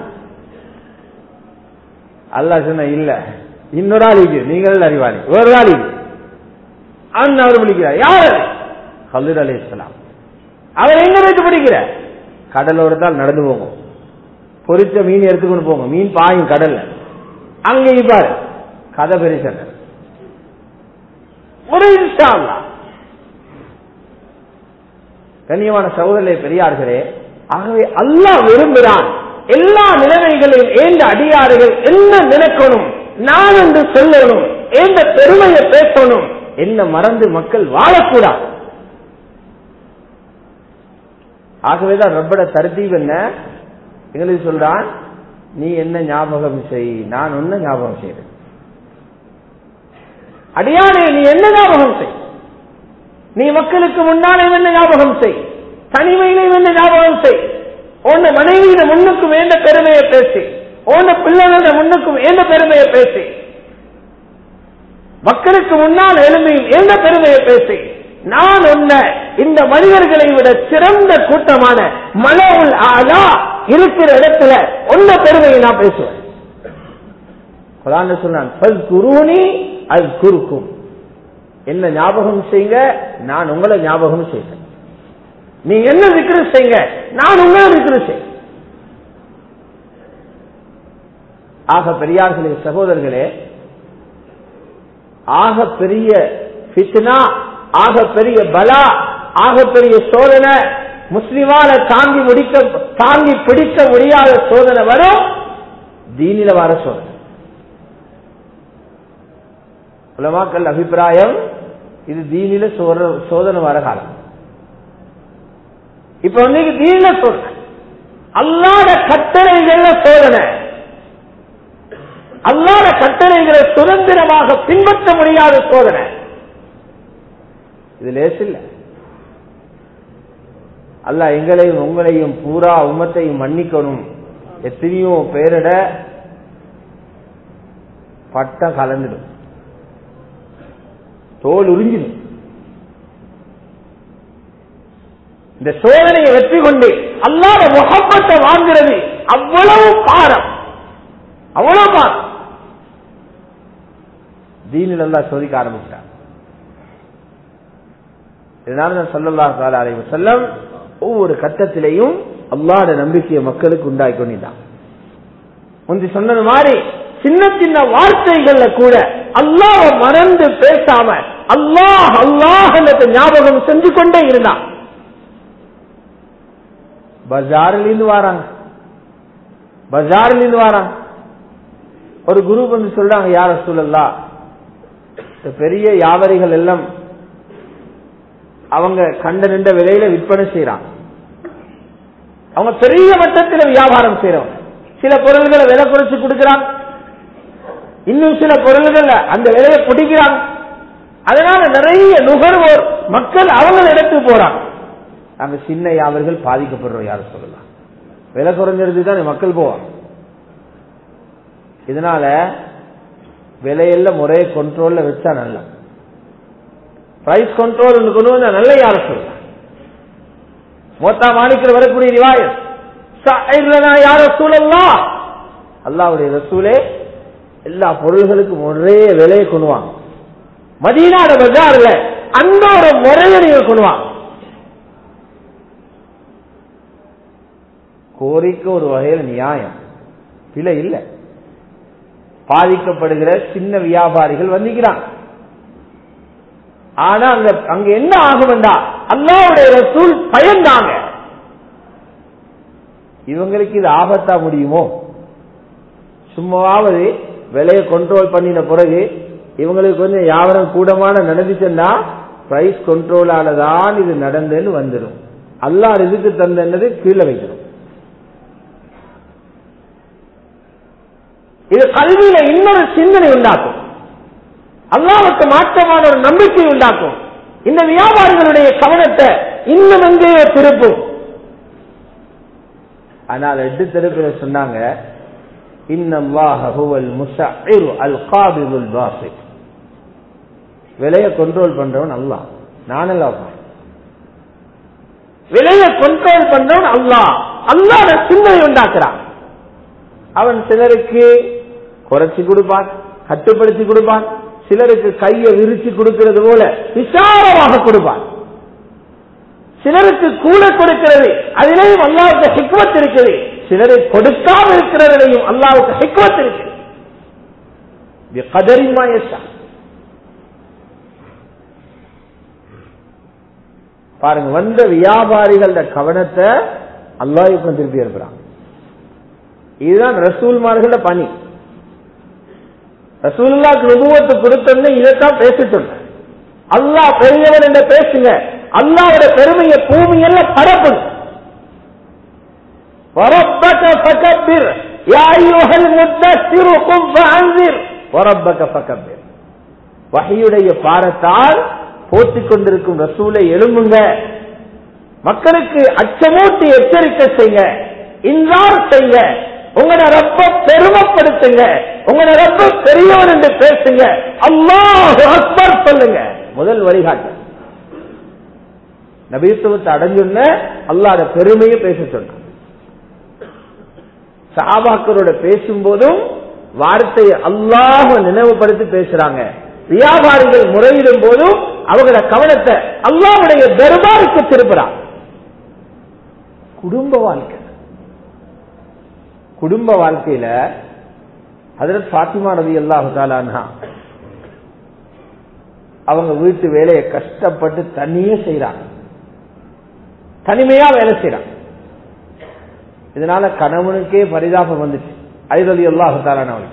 அல்லாஹ் சொன்ன இல்ல, இன்னொரு ஆளிக்கு நீங்கள் அறிவாளி, ஒரு ஆளிக்கு அண்ணன் அவர் பிடிக்கிறார். யார்? ஹலீல் அலைஹிஸ்ஸலாம். அவர் எங்க வைத்து பிடிக்கிறார்? கடலோரத்தால் நடந்து போகும், பொரிச்ச மீன் எடுத்துக்கொண்டு போங்க, மீன் பாயும் கடல்ல. அங்கே பாரு கதை பெரிய ஒரு இன்ஷா அல்லாஹ். கண்ணியமான சகோதரர்களே, பெரியார்களே, ஆகவே அல்லாஹ் விரும்புகிறான் எல்லா நிலைமைகளையும் ஏந்த அடியார்கள் என்ன நினைக்கணும், நான் என்று சொல்லணும், ஏந்த பெருமையை பேசணும், என்ன மறந்து மக்கள் வாழக்கூடாது. ஆகவேதான் ரப்பட தர்தீப் என்ன எங்களுக்கு சொல்றான், நீ என்ன ஞாபகம் செய், நான் ஒன்ன ஞாபகம் செய்றேன். அடியானே நீ என்ன ஞாபகம் செய், நீ மக்களுக்கு முன்னாலே என்ன ஞாபகம் செய், தனிமையிலே என்ன ஞாபகம் செய், உன்ன மனைவியிட முன்னுக்கும் எந்த பெருமையை பேசி, உன்ன பிள்ளைகள முன்னுக்கும் எந்த பெருமையை பேசி, மக்களுக்கு முன்னால் எழுமையும் எந்த பெருமையை பேசி, நான் உன்ன இந்த மனிதர்களை விட சிறந்த கூட்டமான மலவுல் ஆலா இருக்கிற இடத்துல உன்ன பெருமையை நான் பேசுவேன். குர்ஆன்ல சொன்னான், ஃபஸ்குரூனி அஸ்குருக்கும், என்ன ஞாபகம் செய்யுங்க, நான் உங்களை ஞாபகம் செய்வேன். நீ என்ன விக்கிர செய்யுங்க, நான் உங்களை விக்கிர செய்ய. ஆக பெரியார்களே, சகோதரர்களே, ஆக பெரிய ஃபித்னா, ஆக பெரிய பலா, ஆக பெரிய சோதனை முஸ்லிமால தாங்கி முடிக்க தாங்கி பிடிக்க முடியாத சோதனை வரும், தீனில வர சோதனை. உலமாக்கள் அபிப்பிராயம், இது தீனில சோதனை வர காலம். இப்ப வந்து தீனில சோதனை, அல்லாஹ்வுடைய கட்டளைகள்ல சோதனை, அல்லாஹ்வுடைய கட்டளைகளை சுதந்திரமாக பின்பற்ற முடியாத சோதனை. இது லேசில்ல. அல்லாஹ் எங்களையும் உங்களையும் பூரா உம்மத்தையும் மன்னிக்கணும். எத்தனையோ பேரிட பட்டம் கலந்துடும், தோல் உறிஞ்சிடும். இந்த சோதனையை வெற்றி கொண்டு அல்லாஹ்வுடைய முஹப்பத்தை வாங்குறது அவ்வளவு பாரம், அவ்வளவு பாரம். தீனில் அல்லாஹ் சோதிக்க ஆரம்பிச்சார். இதனால ஸல்லல்லாஹு அலைஹி வஸல்லம் ஒவ்வொரு கட்டத்திலையும் அல்லாஹ்வுடைய நம்பிக்கையை மக்களுக்கு உண்டாக்கி கொண்டான். முந்தி சொன்னது மாதிரி சின்ன சின்ன வார்த்தைகள்ல கூட அல்லாஹ்வை மறந்து பேசாம அல்லாஹ் அல்லாஹ் என்ற ஞாபகம் செஞ்சு கொண்டே இருந்தான். பஜாரில் இருந்து வராங்க, பஜாரில் இருந்து வராங்க, ஒரு குரூப் வந்து சொல்றாங்க, யா ரசூலல்லாஹ், பெரிய வியாபாரிகள் எல்லாம் அவங்க கண்ட நின்ற விலையில விற்பனை செய்யறாங்க. அவங்க பெரிய மட்டத்தில் வியாபாரம் செய்யறவங்க. சில பொருள்களை விலை குறைச்சு கொடுக்கிறாங்க, இன்னும் சில பொருள்கள் அந்த விலையை பிடிக்கிறாங்க. அதனால நிறைய நுகர்வோர் மக்கள் அவங்க இடத்துக்கு போறாங்க. அங்க சின்ன வியாபாரிகள் பாதிக்கப்படுறோம். யாரும் சொல்லலாம், விலை குறைஞ்சிருந்து தான் மக்கள் போவாங்க. இதனால விலையெல்லாம் முறையை கண்ட்ரோல்ல வச்சா நல்லா, பிரைஸ் கண்ட்ரோல் கொண்டு வந்தா நல்ல. யாரும் சொல்லலாம், மோத்தா மாணிக்கிற வரக்கூடிய ரிவாயத், யார சூழல்லா, அல்லாஹ்வுடைய ரசூலே எல்லா பொருள்களுக்கும் ஒரே விலையை கொண்டுவாங்க. மதீனால பஜார்ல அந்த ஒரு முறையை நீங்க கொண்டுவாங்க. கோரிக்கை ஒரு வகையில் நியாயம், பிழை இல்லை. பாதிக்கப்படுகிற சின்ன வியாபாரிகள் வந்திக்கிறாங்க. ஆனா அங்க அங்க என்ன ஆகும் என்றா, அல்லாஹ்வுடைய ரசூல் பயந்தாங்க. இவங்களுக்கு இது ஆபத்தா முடியுமோ? சும்மாவது விலையை கண்ட்ரோல் பண்ணின பிறகு இவங்களுக்கு கொஞ்சம் வியாபாரம் கூடமான நடந்துச்சுன்னா பிரைஸ் கண்ட்ரோலாலதான் இது நடந்துன்னு வந்துடும். அல்லாஹ் ரிஸ்க் தந்தது கீழே வைக்கணும். இது கல்வியில இன்னொரு சிந்தனை உண்டாக்கும், அல்லாஹ்வுக்கு மாற்றமான ஒரு நம்பிக்கை உண்டாக்கும். இந்த வியாபாரிகளுடைய கவனத்தை இன்னும் எங்கேயோ திருப்பும். ஆனால் எட்டு திருப்பில சொன்னாங்க, இன்னல்லாஹ ஹுவல் முஸஅஇரு அல் காபிதுல் பாஸித். விலையை கண்ட்ரோல் பண்றவன் அல்லாஹ், நான் அல்லாஹ். விலையை கண்ட்ரோல் பண்றவன் அல்லாஹ். அல்லாஹ் சிந்தனை உண்டாக்குறான். அவன் சிலருக்கு குறைச்சி கொடுப்பான், கட்டுப்படுத்தி கொடுப்பான், சிலருக்கு கையை விரிச்சு கொடுக்கிறது போல விசாலமாக கொடுப்பான், சிலருக்கு கூட கொடுக்கிறது அதிலேயும் அல்லாஹ்வுக்கு ஹிக்மத் இருக்குது, சிலரை கொடுக்காம இருக்கிறதிலையும் அல்லாஹ்வுக்கு ஹிக்மத் இருக்குது. பிகதரி மா யஷா. பாருங்க, வந்த வியாபாரிகளோட கவனத்தை அல்லாஹ்வுக்கு திருப்பி இருக்கிறான். இதுதான் ரசூல்மார்களோட பணி. ரசூலுல்லாஹ்க்கு நுபுவத்து கொடுத்தோன்னு இதைத்தான் பேசிட்டு அல்லாஹ் பெரியவன் என்று பேசுங்க, அல்லாஹ்வோட பெருமையை பூமியெல்லாம் பரப்புங்க. வரப்பக ஃபகபிர் யா அய்யுஹல் முத்தஸ்ஸிரு கும் ஃபஅன்ஸிர் வரப்பக ஃபகபிர். வஹீயுடைய பாரத்தால் போற்றிக் கொண்டிருக்கும் ரசூலை எழும்புங்க, மக்களுக்கு அச்சமூட்டி எச்சரிக்கை செய்யுங்க, இன்றார் செய்யுங்க, உங்களோட ரப்ப பெருமைப்படுத்துங்க, உங்களோட ரப்ப பெரியவன் என்று பேசுங்க, அல்லாஹு அக்பர் சொல்லுங்க. முதல் வழிகாட்டு நபித்துவத்தை அடைஞ்சுள்ள அல்லாஹ்வோட பெருமையை பேச சொன்னார். சஹாபாக்களோட பேசும்போதும் வார்த்தையை அல்லாஹ் நினைவுபடுத்தி பேசுறாங்க. வியாபாரிகள் முறையிடும் போதும் அவங்களோட கவனத்தை அல்லாஹ்வுடைய தர்பாருக்கு திருப்புறாங்க. குடும்ப வாழ்க்கை குடும்ப வாழ்க்கையில ஹஜ்ரத் ஃபாத்திமா ரலியல்லாஹு தஆலா அன்ஹா அவங்க வீட்டு வேலையை கஷ்டப்பட்டு தனியே செய்யறாங்க, தனிமையா வேலை செய்யறாங்க. இதனால கணவனுக்கே பரிதாபம் வந்துச்சு. அலி ரலியல்லாஹு தஆலா அன்ஹு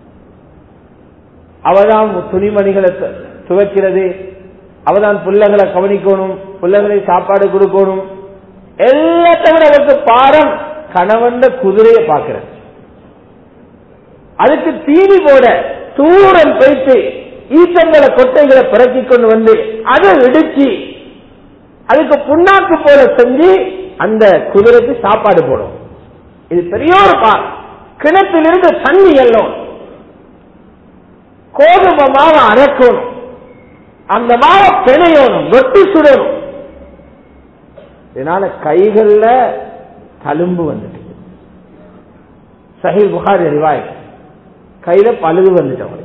அவதான் துணிமணிகளை துவைக்கிறது, அவதான் பிள்ளைகளை கவனிக்கணும், பிள்ளைகளை சாப்பாடு கொடுக்கணும், எல்லாத்தையும் அவருக்கு பாரம் கணவன் குதிரையை பார்க்கிறது. அதுக்கு தீனி போட தூரம் போயிட்டு ஈச்சங்களை கொட்டைகளை பிறக்கி கொண்டு வந்து அதை இடிச்சு அதுக்கு புண்ணாக்கு போல செஞ்சு அந்த குதிரைக்கு சாப்பாடு போடும். இது பெரிய ஒரு பார். கிணத்திலிருந்து தண்ணி எல்லாம் கோதுமை மாவை அரைக்கணும், அந்த மாவை பிணையணும், ரொட்டி சுடணும். இதனால கைகள்ல தழும்பு வந்துட்டு, சஹீஹ் புகாரி ரிவாயத், கையில பழுது வந்துட்டவங்க.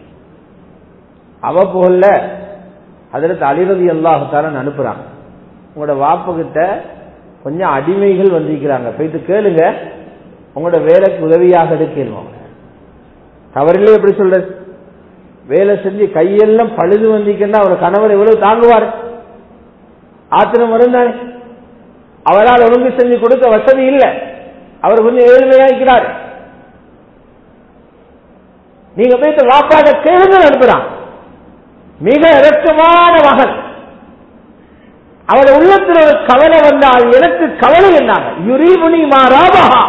அவ போல ஹஜ்ரத் அலி ரலியல்லாஹு தஆலா அனுப்புறாங்க, உங்களோட வாப்பு கிட்ட கொஞ்சம் அடிமைகள் வந்திருக்கிறாங்க, போயிட்டு கேளுங்க, உங்களோட வேலைக்கு உதவியாக எடுக்கணும். தவறில்லை எப்படி சொல்றது? வேலை செஞ்சு கையெல்லாம் பழுது வந்திருக்கா அவர் கணவர் எவ்வளவு தாங்குவார்? ஆத்திரம் வருந்தானே. அவரால் ஒழுங்கு செஞ்சு கொடுக்க வசதி இல்லை, அவர் கொஞ்சம் ஏழ்மையாக்கிறார். நீங்க போயிட்டு வாப்பாட கேளுங்க அனுப்புறான். மிக இறக்கமான மகன். அவருடைய உள்ளத்தில் ஒரு கவலை வந்தால் எனக்கு கவலை என்னாங்க, யுரீபுனி மாராபஹா,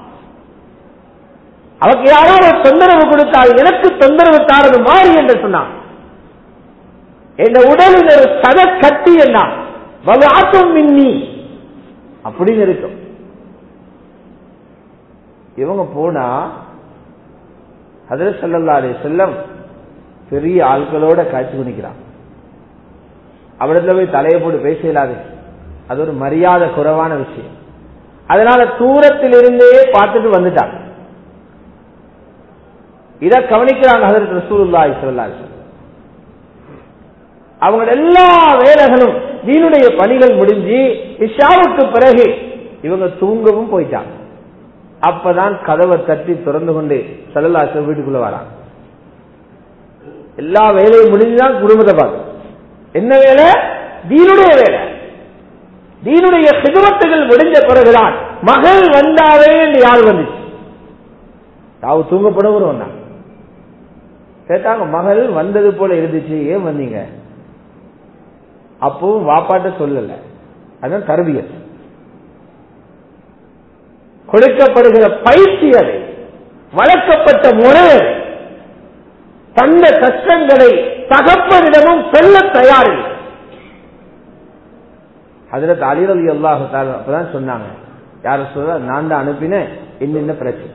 அவருக்கு யாராவது தொந்தரவு கொடுத்தால் எனக்கு தொந்தரவு தாரது மாறி என்று சொன்னான். என் உடலில் ஒரு சத கட்டி என்ன வலாத்தும் மின்னி அப்படின்னு இருக்கும். இவங்க போனா ஹஜ்ரத் ஸல்லல்லாஹு அலைஹி வஸல்லம் பெரிய ஆட்களோட காட்சி குனிக்கிறான். அவரிடத்துல போய் தலையை போட்டு பேச இயலாது, அது ஒரு மரியாதை குறைவான விஷயம். அதனால தூரத்தில் இருந்தே பார்த்துட்டு வந்துட்டாங்க. இதை கவனிக்கிறாங்க ஹஜ்ரத் ரசூலுல்லாஹி ஸல்லல்லாஹு அலைஹி வஸல்லம். அவங்க எல்லா வேலைகளும் தீனுடைய பணிகள் முடிஞ்சு இஷாவுக்கு பிறகு இவங்க தூங்கவும் போயிட்டாங்க. அப்பதான் கதவை தட்டி திறந்து கொண்டு ஸல்லல்லாஹு அலைஹி வஸல்லம் வீட்டுக்குள்ள வராங்க. எல்லா வேலையும் முடிஞ்சுதான் குடும்பத்தை பார்க்க. என்ன வேலை? தீனுடைய வேலை. தீனுடைய ஹிதுமத்துகள் முடிஞ்ச பிறகுதான் மகள் வந்தாவே யார் வந்துச்சு? ராவு தூங்கப்படுவோம். கேட்டாங்க, மகள் வந்தது போல இருந்துச்சு, ஏன் வந்தீங்க? அப்பவும் வாப்பாட்ட சொல்லல. அதான் தர்பியத். கொடுக்கப்படுகிற பயிற்சி, அதை வளர்க்கப்பட்ட முறை, தந்த கஷ்டங்களை தகப்பனிடமும் சொல்ல தயாரில்லை. ஹஜ்ரத் அலி ரலியல்லாஹு தஆலா அப்பதான் சொன்னாங்க, யார சொல்ற, நான் தான் அனுப்பினேன், என்ன பிரச்சனை?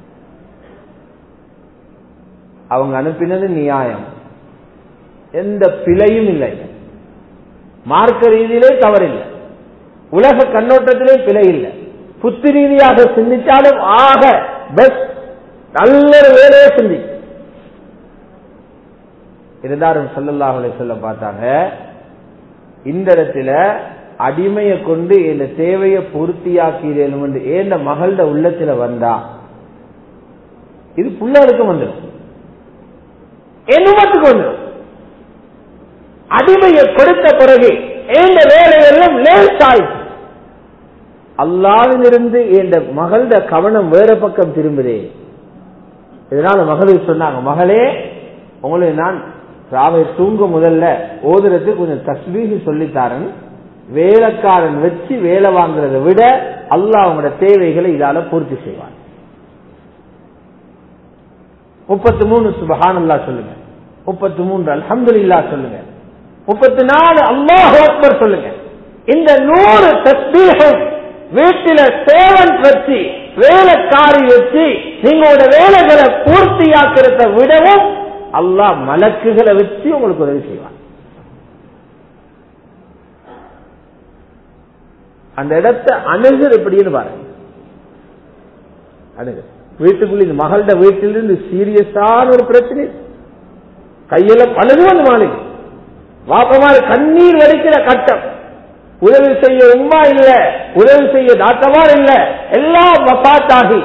அவங்க அனுப்பினது நியாயம், எந்த பிழையும் இல்லை, மார்க்க ரீதியிலே தவறில்லை, உலக கண்ணோட்டத்திலே பிழை இல்லை, புத்தி ரீதியாக சிந்திச்சாலும் ஆக பெஸ்ட் நல்ல வேலையை சிந்தி இருந்தாலும் ஸல்லல்லாஹு அலைஹி வஸல்லம் பார்த்தாங்க, இந்த இடத்துல அடிமையை கொண்டு இந்த தேவையை பூர்த்தியாக்கிறேன் என்று ஏந்த மகளோட உள்ளத்துல வந்தா இது புள்ளாருக்கு வந்துடும், என்னத்துக்கு வந்துடும். அடிமையை கொடுத்த பிறகு ஏந்த வேலையெல்லாம் லேசாயிற்று. அல்லாஹ்விலிருந்து இந்த மகளோட கவனம் வேற பக்கம் திரும்புதே. இதனால மகளுக்கு சொன்னாங்க, மகளே, உங்களை நான் ராவை தூங்க முதல்ல ஓதுறதுக்கு கொஞ்சம் தஸ்பீஹ் சொல்லித்தாரன், வேலைக்காரன் வச்சு வேலை வாங்குறதை விட அல்லாஹ் அவங்களோட தேவைகளை இதால பூர்த்தி செய்வான். முப்பத்தி மூணு சுப்ஹானல்லாஹ் சொல்லுங்க, முப்பத்தி மூன்று அல்ஹம்துலில்லாஹ் சொல்லுங்க, முப்பத்தி நாலு அல்லாஹு அக்பர் சொல்லுங்க. இந்த நூறு தஸ்பீஹும் வீட்டில சேவன் வச்சு வேலைக்காரி வச்சு நீங்களோட வேலைகளை பூர்த்தியாக்கிறத விடவும் அல்லாஹ் மலக்குகளை வச்சு உங்களுக்கு உதவி செய்வான். அந்த இடத்தை அணுகு எப்படின்னு பாருங்க. அணுகு வீட்டுக்குள்ள இந்த மகளோட வீட்டிலிருந்து சீரியஸான ஒரு பிரச்சனை, கையில பழுதுவன் மாளிகை, வாப்பமாறு கண்ணீர் வடிக்கிற கட்டம், உதவி செய்ய உம்மா இல்ல, உதவி செய்ய தாத்தமார் இல்ல, எல்லாம் வஃபாத்தாகி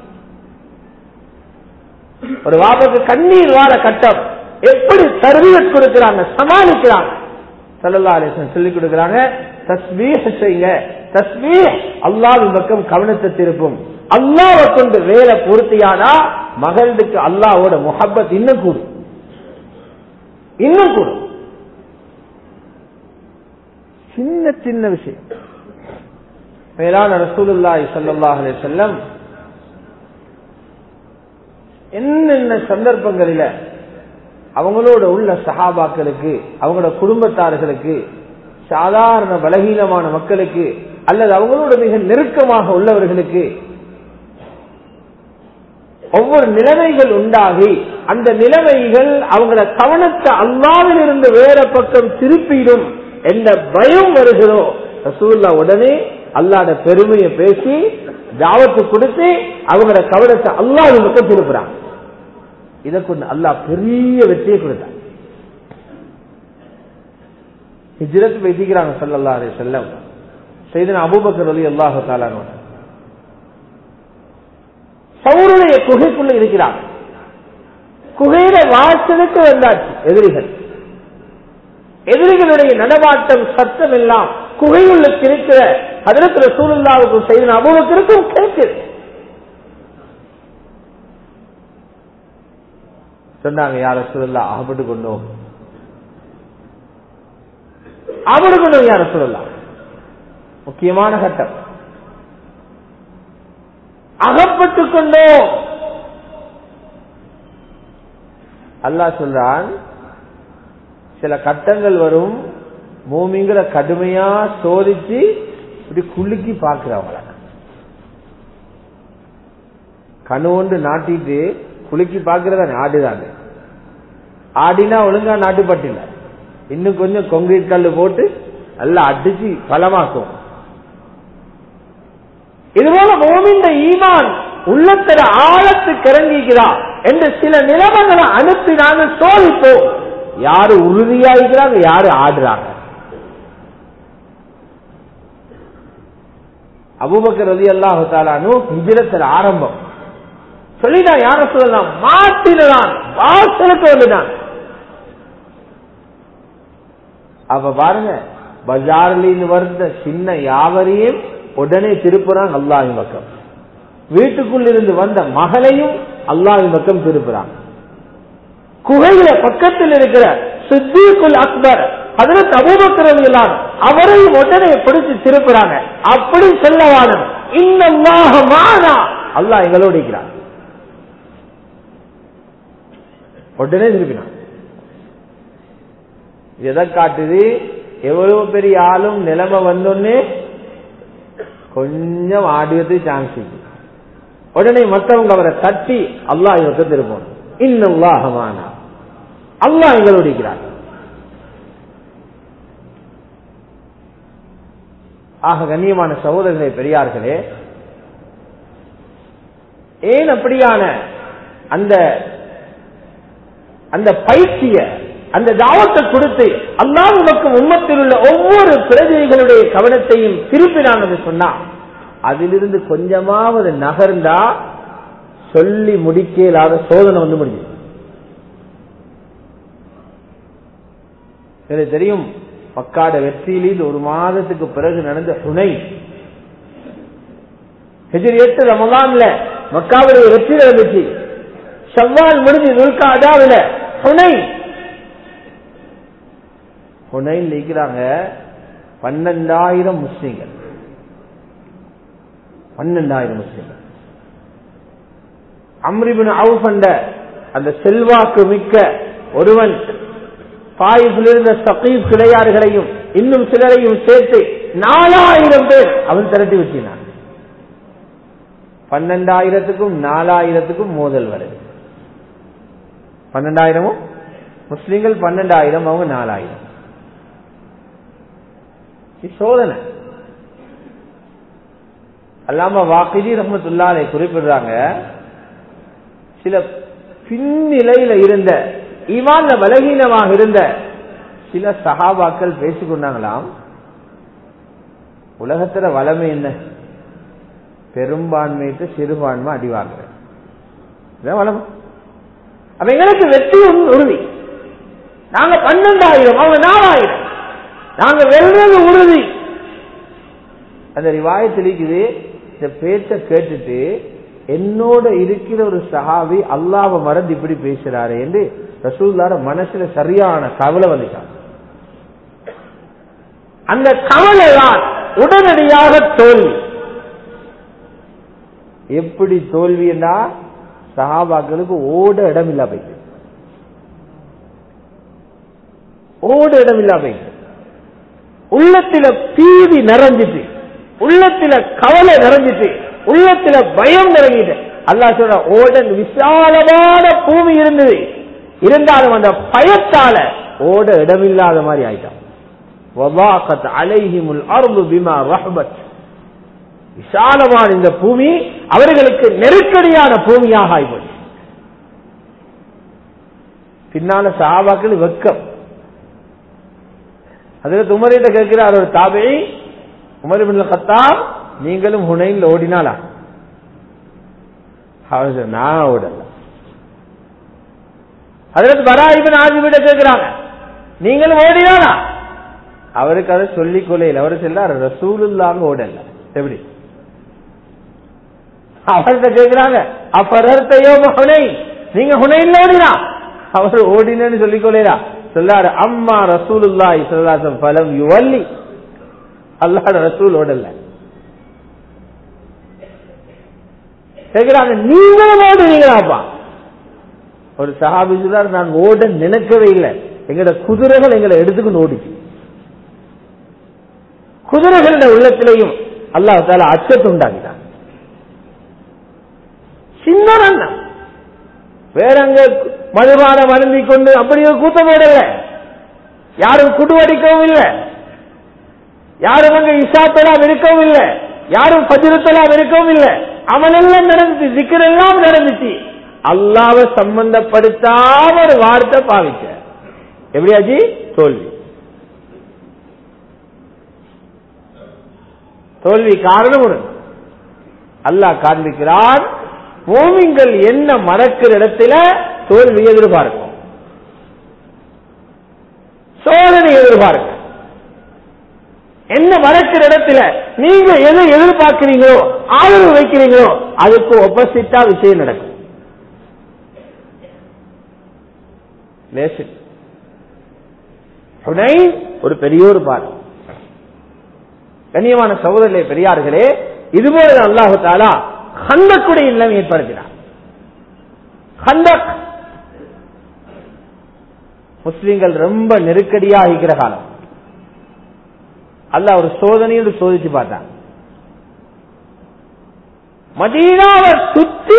ஒரு வாப்புக்கு கண்ணீர் வார கட்டம், எப்படி தர்பியத் கொடுக்கிறாங்க, சமாளிக்கிறாங்க. ஸல்லல்லாஹு அலைஹி வஸல்லம் சொல்லிக் கொடுக்கிறாங்க, தஸ்பீஹ் செய்யுங்க. தஸ்பீஹ் அல்லாஹ்வின் பக்கம் கவனத்தை திருப்பும். அல்லாஹ்வை கொண்டு வேலை பூர்த்தியானா மகளுக்கு அல்லாஹ்வோட முஹப்பத் இன்னும் கூடும், இன்னும் கூடும். சின்ன சின்ன விஷயம். மேலான ரசூலுல்லாஹி ஸல்லல்லாஹு அலைஹி வஸல்லம் என்னென்ன சந்தர்ப்பங்களில அவங்களோட உள்ள சஹாபாக்களுக்கு, அவங்களோட குடும்பத்தார்களுக்கு, சாதாரண பலகீனமான மக்களுக்கு அல்லது அவங்களோட மிக நெருக்கமாக உள்ளவர்களுக்கு ஒவ்வொரு நிலைமைகள் உண்டாகி அந்த நிலைமைகள் அவங்கள கவனத்தை அல்லாஹ்வில் இருந்து வேற பக்கம் திருப்பிடும் என்ற பயம் வருகிறோ, ரசூலுல்லாஹ் உடனே அல்லாஹ்வோட பெருமையை பேசி தாவத்து கொடுத்து அவங்களோட கவனத்தை அல்லாஹ்வின் பக்கம் திருப்புறாங்க. இதை கொண்டு அல்லாஹ் பெரிய வெற்றியை கொடுத்தார். ஹிஜ்ரத் வைதிக்கிறாங்க ஸல்லல்லாஹு அலைஹி வஸல்லம். சையதுனா அபூபக்கர் ரலியல்லாஹு தஆலா அன்ஹு சௌருடைய குகைக்குள்ள இருக்கிறாங்க. குகையில வாசலுக்கு வந்தாச்சு எதிரிகள். எதிரிகளுடைய நடமாட்டம் சத்தம் எல்லாம் குகையுள்ள இருக்கிற ஹஜ்ரத் ரசூலுல்லாஹுக்கும் சையதுனா அபூபக்கருக்கும் கேட்குது. சொன்னாங்க, யா ரசூலுல்லாஹ், அகப்பட்டு கொண்டோம், அகப்பட்டு கொண்டோம் யா ரசூலுல்லாஹ். முக்கியமான கட்டம், அகப்பட்டுக் கொண்டோம். அல்லாஹ் சொல்றான், சில கட்டங்கள் வரும், மூமிங்கிற கடுமையா சோதிச்சு இப்படி குலுக்கி பார்க்கிறவங்கள கண்ணு கொண்டு நாட்டிட்டு குலுக்கி பார்க்கிறதானே, ஆடுதாங்க. ஆடினா ஒழுங்கா நாட்டுப்பட்டில்ல, இன்னும் கொஞ்சம் கொங்கிரீட் கல்லு போட்டு நல்லா அடிச்சு பலமாக்கும். இதுபோல மூமின் ஈமான் உள்ளத்தில ஆழத்துக்கு இறங்கிக்கிறா என்று சில நிலைமைகளை அனுப்பி நாங்கள் சோதிப்போம். யாரு உறுதியாகிறாங்க, யாரு ஆடுறாங்க. அபூபக்கர் ரலியல்லாஹு தஆலா அன்ஹு ஹிஜ்ரத்தில் ஆரம்பம் சொல்லிதான், யார சொல்லலாம், மாட்டினான், வாசலுக்கு வந்துட்டான். அப்ப பாருங்க, பஜார்ல வருந்த சின்ன யாவரையும் உடனே திருப்புறான் அல்லாஹ்வின் பக்கம். வீட்டுக்குள் இருந்து வந்த மகளையும் அல்லாஹ்வின் பக்கம் திருப்புறான். குகையில பக்கத்தில் இருக்கிற சித்தீக்குல் அக்பர் ஹஜ்ரத் அபூபக்கர் ரலியல்லாஹு அவரையும் உடனே பிடிச்சு திருப்புறாங்க. அப்படி சொல்லவான இன்னல்லாஹ மானா, அல்லாஹ் எங்களோடு இருக்கிறார். உடனே திருப்பினான். எதை காட்டுது? எவ்வளவு பெரிய ஆளும் நிலைமை வந்தோன்னே கொஞ்சம் ஆடியது சான்ஸ் இருக்கு. உடனே மற்றவங்க அவரை தட்டி அல்லாஹ் இவருக்கு திருப்பணும். இன்னல்லாஹ மானா, அல்லாஹ் எங்களோடு இருக்கிறார். ஆக கண்ணியமான சகோதரர்களே, பெரியார்களே, ஏன் அப்படியான அந்த அந்த பயிற்சிய அந்த தாவத்தை கொடுத்து அல்லாஹ் நமக்கு உம்மத்தில் உள்ள ஒவ்வொரு பிரஜைகளுடைய கவனத்தையும் திருப்பினான் என்று சொன்னா, அதிலிருந்து கொஞ்சமாவது நகர்ந்தா சொல்லி முடிக்க இல்லாத சோதனை வந்து முடியும். எனக்கு தெரியும், மக்காட வெற்றியில் ஒரு மாதத்துக்கு பிறகு நடந்த ஹுனைன், ஹிஜ்ரி எட்டு ரமலான்ல மக்காவுடைய வெற்றி நடந்துச்சு. ஷவ்வால் முடிஞ்சு துல்காதாவில ஹுனைன் ஹுனைன் இருக்கிறாங்க பன்னெண்டாயிரம் முஸ்லிம்கள். பன்னெண்டாயிரம் முஸ்லிம்கள். அம்ர் இப்னு அவுஃப் என்ற அந்த செல்வாக்கு மிக்க ஒருவன் தாயிஃபில் இருந்த ஸகீஃப் கிளையார்களையும் இன்னும் சிலரையும் சேர்த்து நாலாயிரம் பேர் அவன் திரட்டி விட்டினான். பன்னெண்டாயிரத்துக்கும் நாலாயிரத்துக்கும் மோதல் வருது. பன்னெண்டாயிரமும் முஸ்லிம்கள், பன்னெண்டாயிரம் அவங்க நாலாயிரம். சோதனை. அல்லாம வாக்கிதி ரஹ்மத்துல்லாஹி அலைஹி குறிப்பிடுறாங்க, சில பின்னிலையில இருந்த ஈமான்ல பலகீனமாக இருந்த சில சஹாபாக்கள் பேசிக்கொண்டாங்களாம், உலகத்துல வளமை என்ன, பெரும்பான்மையிட்டு சிறுபான்மை அடிவாங்க வளமை. அப்ப எங்களுக்கு வெற்றி உறுதி. நாங்க பன்னெண்டாயிரம் அவங்க நாலாயிரம், நாங்க வெல்றது உறுதி. அந்த ரிவாயத்தில் இருக்குது. இந்த பேச்ச கேட்டுட்டு என்னோட இருக்கிற ஒரு சஹாபி அல்லாஹ்வை மறந்து இப்படி பேசுறாரு என்று ரசூலுல்லாஹ் மனசுல சரியான கவலை வந்துட்டாங்க. அந்த கவலை தான் உடனடியாக தோல்வி. எப்படி தோல்வி என்றா, சஹாபாக்களுக்கு ஓட இடம் இல்லா போயிட்டு, ஓட இடம் இல்லா போயிட்டு, உள்ளத்தில பீதி நிறைஞ்சிட்டு, உள்ளத்தில கவலை நிறைஞ்சிட்டு, உள்ளத்தில பயம் நிறைஞ்சிட்டு. அல்லாஹ் சொல்ற, ஓட விசாலமான பூமி இருந்தது, இருந்தாலும் அந்த பயத்தால ஓட இடமில்லாத மாதிரி ஆயிட்டான். வதாகத் அலைஹிமுல் அர்து பிமா ரஹபத், விசாலமான இந்த பூமி அவர்களுக்கு நெருக்கடியான பூமியாக ஆகிப்போச்சு. பின்னால சஹாபாக்கள் வெக்கம். அதுல உமரிட்ட கேட்கிறார் ஒரு தாபிஈ, உமர் இப்னு கத்தாப், நீங்களும் ஹுனைன்ல ஓடினாலா? அவர் நான் ஓடல. ஹஜ்ரத் பரா இப்னு ஆசிபிட்ட கேட்கிறாங்க, நீங்களும் ஓடினாலா? அவருக்கு அதை சொல்லிக் கொள்ளையில் அவர் சொல்லார், ரசூலுல்லாஹ் ஓடல. எப்படி? அவர்கிட்ட கேட்கிறாங்க, அப்பரத்தையோ ஹுனைன், நீங்க ஹுனைன்ல ஓடினா? அவர் ஓடினு சொல்லிக் கொள்ளையா? சொல்லாரு, அம்மா ரசூலுல்லாஹி ஸல்லல்லாஹு அலைஹி வஸல்லம் ஃபலம் யுவல்லி, அல்லாஹ்வுடைய ரசூல் ஓடல. கேட்கிறாங்க, நீங்களும் ஓடுறீங்களாப்பா? ஒரு சஹாபி சொல்றாரு, நான் ஓட நினைக்கவே இல்லை, எங்கட குதிரைகள் எங்களை எடுத்துக்கொண்டு ஓடிச்சு. குதிரைகள உள்ளத்திலையும் அல்லாஹ் தஆலா அச்சத்தை உண்டாக்கிட்டான். சின்ன ரன்னம் வேற அங்க மதுபானம் அருந்தி கொண்டு அப்படியே கூட்டம் போடல, யாரும் குடுவடிக்கவும் இல்லை, யாரும் அங்க இஷாத்தலாம் இருக்கவும் இல்லை, யாரும் பஜ்ரத்தலாம் இருக்கவும் இல்லை. அமலெல்லாம் நடந்துச்சு, திக்ர் எல்லாம் நடந்துச்சு. அல்லாஹ்வை சம்பந்தப்படுத்தாம ஒரு வார்த்தை பாவிச்ச. எப்படியாச்சு? தோல்வி. தோல்வி காரணம் ஒரு அல்லாஹ் காண்பிக்கிறான், மூமின்கள் என்ன மறக்கிற இடத்துல தோல்வி எதிர்பார்க்கும், சோதனை எதிர்பார்க்கும். என்ன மறக்கிற இடத்துல நீங்க எதை எதிர்பார்க்கிறீங்களோ ஆதரவு வைக்கிறீங்களோ அதுக்கு ஒப்போசிட்டா விஷயம் நடக்கும். ஹுனைன் ஒரு பெரிய ஒரு பாடம். கண்ணியமான சகோதரர்களே, பெரியார்களே, இதுபோல அல்லாஹு தஆலா கந்தக்குடைய நிலைமை ஏற்படுத்தினார். கந்தக் முஸ்லிம்கள் ரொம்ப நெருக்கடியாக இருக்கிற காலம். அல்லாஹ் ஒரு சோதனையோடு சோதிச்சு பார்த்தான். மதீனாவை சுத்தி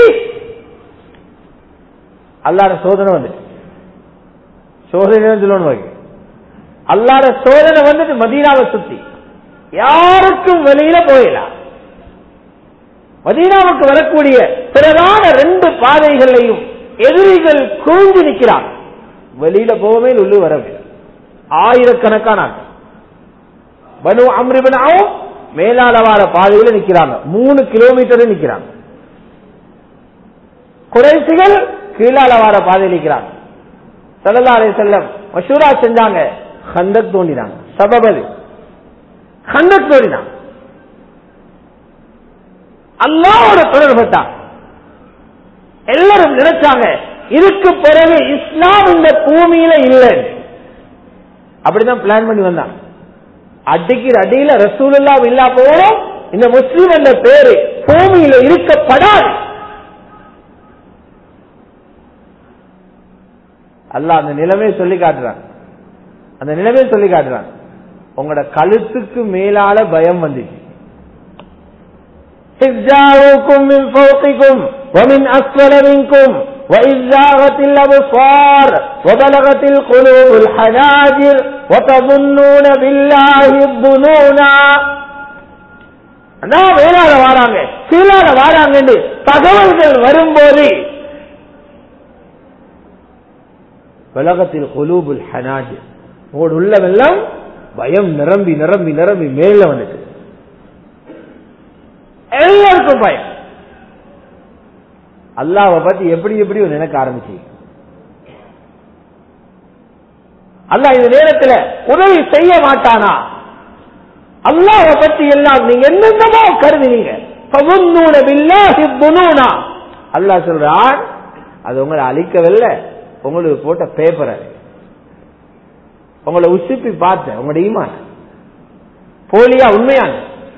அல்லாஹ்ட சோதனை வந்துட்டு சோதனை சொல்லணும். அல்லாஹ்ட சோதனை வந்துட்டு மதீனாவை சுத்தி யாருக்கும் வெளியில போயிடலாம். மதீனாவுக்கு வரக்கூடிய பிரதான ரெண்டு பாதைகளையும் எதிரிகள் கூழ்ந்து நிற்கிறாங்க. வெளியில போகவே உள்ளு வரவில்லை. ஆயிரக்கணக்கான பனு அம்ர் இப்னு அவ்ஃப் மேலால வார பாதையில நிக்கிறாங்க. மூணு கிலோமீட்டர் நிக்கிறாங்க. குறைஷிகள் கீழால வார பாதையில் நிக்கிறாங்க. ஸல்லல்லாஹு அலைஹி வஸல்லம் மஷூரா செஞ்சாங்க. கந்தக் தோண்டினாங்க. சபபது கந்தக் தோண்டினாங்க. அல்லாஹ்வோட தொடர்பட்டாங்க. எல்லாரும் நினைச்சாங்க இதுக்கு பிறகு இஸ்லாம் இந்த பூமியில இல்லை. அப்படிதான் பிளான் பண்ணி வந்தாங்க. அடிக்கிற அடியில ரசூலுல்லாஹ் இல்லா போறோம், இந்த முஸ்லிம் என்ற பேரு பூமியில இருக்கப்படாது. அல்லாஹ் அந்த நிலைமையை சொல்லி காட்டுறான். அந்த நிலைமையை சொல்லி காட்டுறான். உங்களோட கழுத்துக்கு மேலால பயம் வந்துச்சு. من فوقكم ومن أسفل منكم وإذ زاغت الأبصار وبلغت القلوب الحناجر وتظنون بالله الظنونا. அண்ணா மேலால வாராங்க கீழால வாராங்க தகவல்கள் வரும்போது பலகத்தில் குலூபுல் ஹனாஜிர் உங்களோட உள்ளமெல்லாம் பயம் நிரம்பி நிரம்பி நிரம்பி மேல வந்துட்டு எல்லாருக்கும் பயம். அல்லாஹ்வை பத்தி எப்படி எப்படி நினைக்க ஆரம்பிச்சு. அல்லாஹ் இந்த நேரத்தில் உதவி செய்ய மாட்டானா? அல்லாஹ்வை பத்தி எல்லாம் நீங்க என்னென்னமோ கருதினீங்க. அல்லாஹ் சொல்றான் அது உங்களை அழிக்கவில்லை, உங்களுக்கு போட்ட பேப்பர், உங்களை உசுப்பி பார்த்த உங்களோட ஈமான் போலியா உண்மையான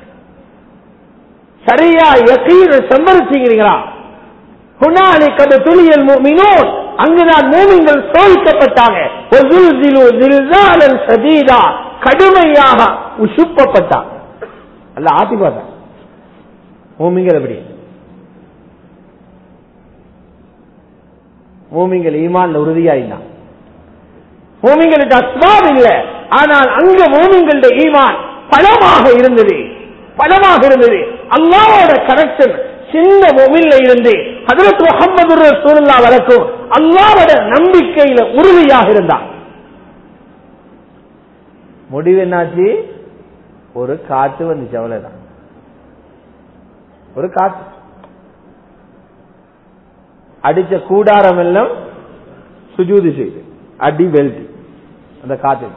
சரியா யகீன சம்பரிச்சீங்களா? ஹுனாலிக துலியல் முஃமினூன் அங்குதான் மூமின்கள் சோதிக்கப்பட்டாங்க. வஸுல்ஸிலு ஸில்ஸாலன் ஷதீதா கடுமையாக உசுப்பப்பட்டாங்க. அல்லாஹ் ஆத்தி பார்த்தான் மூமின்கள் எப்படி. மூமின்கள் ஈமான்ல உறுதியாயினா. மூமின்களுக்கு அஸ்பாப் இல்லை, ஆனால் அங்க மூமின்களுடைய ஈமான் பலமாக இருந்தது. பலமாக இருந்தது. அல்லாஹ்வோட கனெக்ஷன் சின்ன மொபைல்ல இருந்து ஹஜ்ரத் முஹம்மது ரசூலுல்லாஹ் வரைக்கும் அல்லாஹ்வோட நம்பிக்கையில உறுதியாக இருந்தார். முடிவு என்னாச்சு? ஒரு காத்து வந்துச்சு, அவ்வளவுதான். ஒரு காத்து அடிச்ச கூடாரம் எல்லாம் சுஜூது செய்து அடி வெல்டி. அந்த காத்து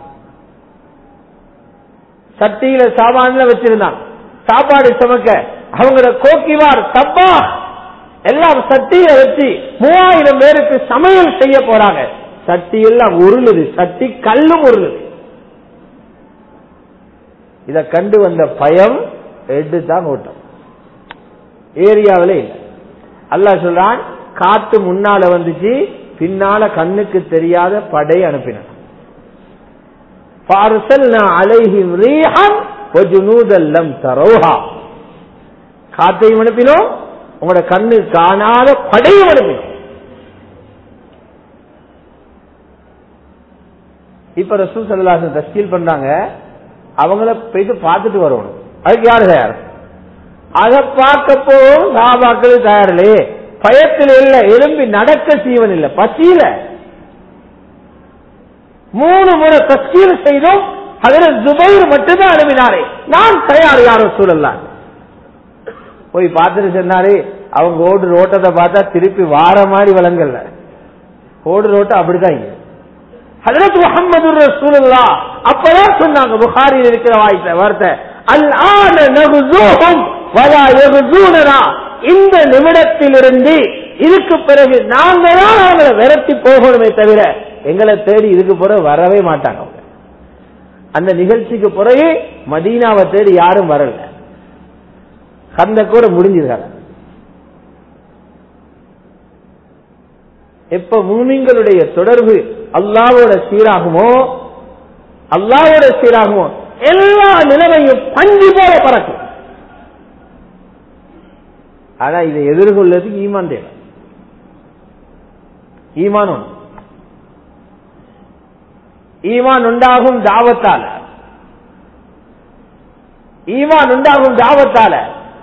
சட்டியில சாமான்ல வச்சிருந்தான். சாப்பாடு சமைக்க அவங்களோட கோக்கிவார் தப்பா எல்லாம் சட்டியில வச்சு மூவாயிரம் பேருக்கு சமையல் செய்ய போறாங்க. சட்டி எல்லாம் உருளுது, சட்டி கல்லும் உருளுது. இத கண்டு வந்த பயம் எடுத்தான் ஓட்டம். ஏரியாவிலே இல்லை. அல்லாஹ் சொல்றான் காத்து முன்னால வந்துச்சு, பின்னால கண்ணுக்கு தெரியாத படை அனுப்பினான். அலைஹிம் ரீஹன் வஜுனூதன் லம் தரௌஹா. காத்தையும் அனுப்பினோம், உங்களோட கண்ணு காணாத படையும் அனுப்பினோம். இப்ப ரசூல் ஸல்லல்லாஹு அலைஹி வஸல்லம் தஸ்கீல் பண்றாங்க, அவங்கள போயிட்டு பார்த்துட்டு வரணும். அதுக்கு யாரு தயார்? அதை பார்க்க போவோம் சஹாபாக்கள் தயாரில்லையே. பயத்தில் இல்ல, எலும்பி நடக்க சீவன் இல்ல, பசியில மூணு முறை தஸ்கீல் செய்தோம். அதில் ஜுபைர் மட்டும்தான் அனுப்பினாரே, நான் தயார் யாரோ சூழல்லாம் போய் பார்த்துட்டு சொன்னாரு. அவங்க ஓடு ரோட்டத்தை பார்த்தா திருப்பி வார மாதிரி விலங்கல்ல, ஓடு ரோட்டம் அப்படிதான். ஹஜ்ரத் முஹம்மது ரசூலுல்லாஹ் அப்பதான் சொன்னாங்க, புகாரியில் இருக்கிற வாய்த்த வார்த்தை, அல் ஆன நகுஸூஹும் வலா யகுஸூனனா, இந்த நிமிடத்திலிருந்து இதுக்கு பிறகு நாங்க தான் அவங்களை விரட்டி போகணுமே தவிர எங்களை தேடி இதுக்கு பிறகு வரவே மாட்டாங்க. அந்த நிகழ்ச்சிக்கு பிறகு மதீனாவை தேடி யாரும் வரல, கந்தக் கூட முடிஞ்சிருக்காங்க. எப்ப மூமின்களுடைய தொடர்பு அல்லாஹ்வோட சீராகுமோ அல்லாஹ்வோட சீராகுமோ எல்லா நிலைமையும் பஞ்சு போல பறக்கும். ஆனா இதை எதிர்கொள்ளதுக்கு ஈமான் தேவை. ஈமான் ஒன்று ஈமான் உண்டாகும் தாவத்தால ஈமான் உண்டாகும் தாவத்தால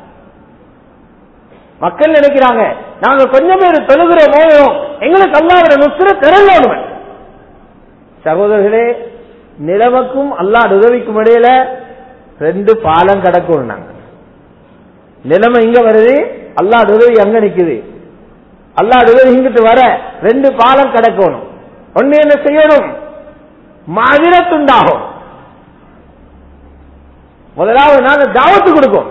மக்கள் நினைக்கிறாங்க நாங்க கொஞ்சம் பேர் தொழுகிறோமோ எங்களுக்கு அல்லாஹ்வோட நுஸ்ரத் திறந்தோம். சகோதரர்களே, நிலவுக்கும் அல்லாஹ் உதவிக்கும் இடையில ரெண்டு பாலம் கடக்கணும். நாங்க நிலைமை இங்க வருது, அல்லாஹ் உதவி அங்க நிக்குது. அல்லாஹ் உதவி இங்கிட்டு வர ரெண்டு பாலம் கடக்கணும். ஒன்னு என்ன செய்யணும்? மாதிரத்துண்டாகும். முதலாவது நாங்க தாவத்து கொடுக்கும்.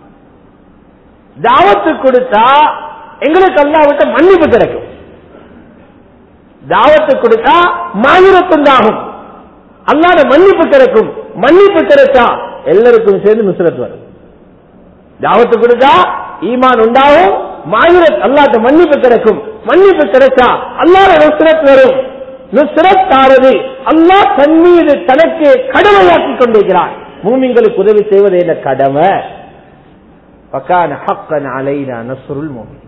தாவத்து கொடுத்தா எங்களுக்கு அல்லாஹ் விட்ட மன்னிப்பு கிடைக்கும். தாவத்து கொடுத்தா மாதிரத்துண்டாகும், அல்லாஹ்வோட மன்னிப்பு கிடைக்கும். மன்னிப்பு கிடைச்சா எல்லாருக்கும் சேர்ந்து நுஸ்ரத் வரும். தாவத்து கொடுத்தா ஈமான் உண்டாகும், மாதிரத் அல்லாஹ்வோட மன்னிப்பு கிடைக்கும். மன்னிப்பு கிடைச்சா அல்லாஹ்வோட நுஸ்ரத் வரும். நுஸ்ரத் ஆறது அல்லாஹ் தன் மீது தனக்கு கடமையாக்கி கொண்டிருக்கிறார். மூமின்களுக்கு உதவி செய்வது என்ன கடமை. வகான ஹக்கன் அலைனா நஸ்ருல் மூமின்.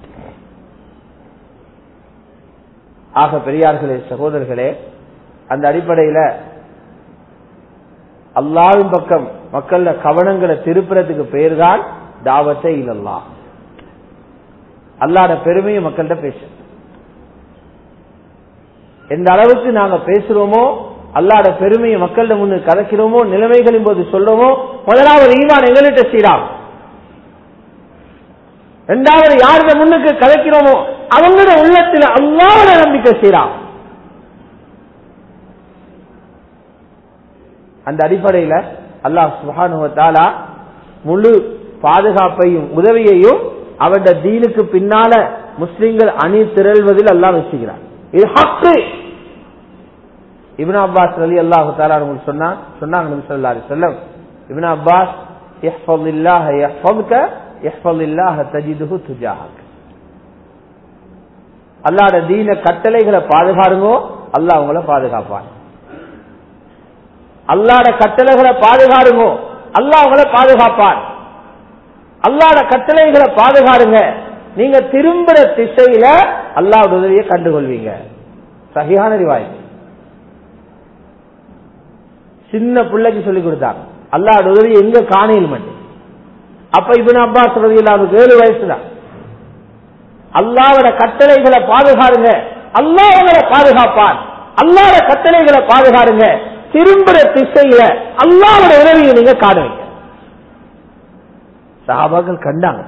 ஆக பெரியார்களே, சகோதரர்களே, அந்த அடிப்படையில் அல்லாஹ்வின் பக்கம் மக்கள கவனங்களை திருப்புறதுக்கு பெயர் தான் தாவத்தை இல்லல்லாஹ். அல்லாஹ்வோட பெருமையை மக்கள்கிட்ட பேச எந்த அளவுக்கு நாங்க பேசுறோமோ, அல்லாஹ்வோட பெருமையை மக்களிடம் முன்னு கதைக்கிறோமோ, நிலைமைகளின் போது சொல்றோமோ, முதலாவது ஈமான் எங்கள்கிட்ட சீராம். இரண்டாவது யாருடைய முன்னுக்கு கதைக்கிறோமோ அவங்களோட உள்ளத்தில் அல்லாஹ்வோட நம்பிக்கை சீராம். அந்த அடிப்படையில் அல்லாஹ் சுப்ஹானஹு வ தஆலா முழு பாதுகாப்பையும் உதவியையும் அவருடைய தீனுக்கு பின்னால முஸ்லிம்கள் அணி திரள்வதில் அல்லாஹ் வச்சுக்கிறார். இது ஹக்கு. இப்னு அப்பாஸ் ரலியல்லாஹு தஆலா அவர்கள் சொன்னாங்க சொன்னாங்க நபி ஸல்லல்லாஹு அலைஹி வஸல்லம், இப்னு அப்பாஸ் இஹ்ஃபஸில்லாஹ யஹ்ஃபஸுக இஹ்ஃபஸில்லாஹ தஜிதுஹு துஜாஹக். அல்லாஹ்வோட தீன கட்டளைகளை பாதுகாருங்கோ, அல்லாஹ் உங்களை பாதுகாப்பான். அல்லாஹ்வோட கட்டளைகளை பாதுகாருங்கோ, அல்லாஹ் உங்களை பாதுகாப்பான். அல்லாஹ்வோட கட்டளைகளை பாதுகாருங்க, நீங்க திரும்புற திசையில அல்லாஹ்வோட உதவியை கண்டுகொள்வீங்க. சஹீஹான ரிவாயத். சின்ன பிள்ளைக்கு சொல்லி கொடுத்தாங்க அல்லாஹ்வோட உதவி எங்க காணையில் மட்டும். அப்ப இப்னு அப்பாஸ் ரலியல்லாஹு அன்ஹு ஏழு வயசுதான். அல்லாஹ்வோட கட்டளைகளை பாதுகாருங்க, அல்லாஹ் உங்களை பாதுகாப்பான். அல்லாஹ்வோட கட்டளைகளை பாதுகாருங்க, திரும்புற திசையில அல்லாஹ்வோட உதவியை நீங்க காணுவீங்க. சஹாபாக்கள் கண்டாங்க.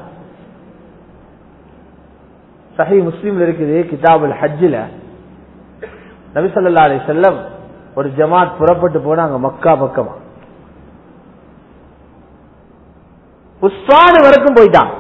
சஹீஹ் முஸ்லிம்ல இருக்குது, கிதாபுல் ஹஜ்ஜில நபி ஸல்லல்லாஹு அலைஹி வஸல்லம் ஒரு ஜமாத் புறப்பட்டு போனாங்க மக்கா பக்கமா. உஸ்வான் வரைக்கும் போயிட்டாங்க.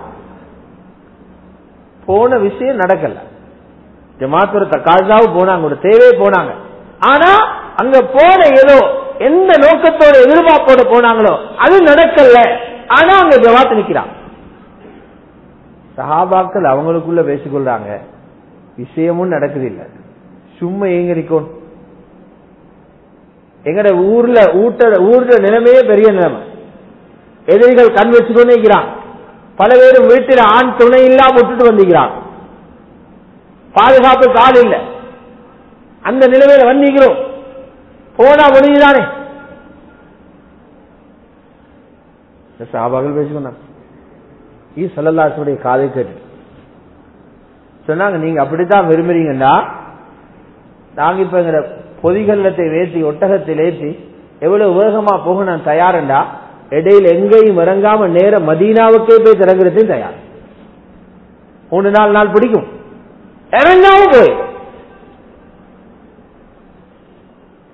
போன விஷயம் நடக்கல. ஜமாத் ஒரு தக்காசாவு போனாங்க, ஒரு தேவை போனாங்க. ஆனா அங்க போன ஏதோ எந்த நோக்கத்தோட எதிர்பார்ப்போட போனாங்களோ அது நடக்கல. ஆனா அங்க ஜமாத் நிக்கிறாங்க. சஹாபாக்கள் அவங்களுக்குள்ள பேசிக்கொள்றாங்க, விஷயமும் நடக்குது இல்ல, சும்மா எங்க நிக்கணும். எங்கட ஊர்ல ஊட்ட ஊர்ல நிலைமையே பெரிய நிலைமை. எதிரிகள் கண் வச்சுக்கொண்டு இருக்கிறான். பல பேரும் வீட்டில் ஆண் துணை இல்லாம விட்டுட்டு வந்திருக்கிறான். பாதுகாப்பு கால் இல்ல. அந்த நிலைமையில வந்திருக்கிறோம். போனா முடியுதானே. சஹாபாக்கள் பேசிக்கொண்டாங்க. இது ஸல்லல்லாஹு காதை கேட்டு சொன்னாங்க, நீங்க அப்படித்தான் விரும்புறீங்கன்னா நாங்க இப்ப எங்க பொதிகல்லத்தை ஏற்றி ஒட்டகத்தில் ஏற்றி எவ்வளவு வேகமா போக நான் தயாருண்டா, இடையில எங்கேயும் இறங்காம நேர மதீனாவுக்கே போய் திறங்குறதையும் தயார். மூணு நாலு நாள் பிடிக்கும், இறங்காம போய்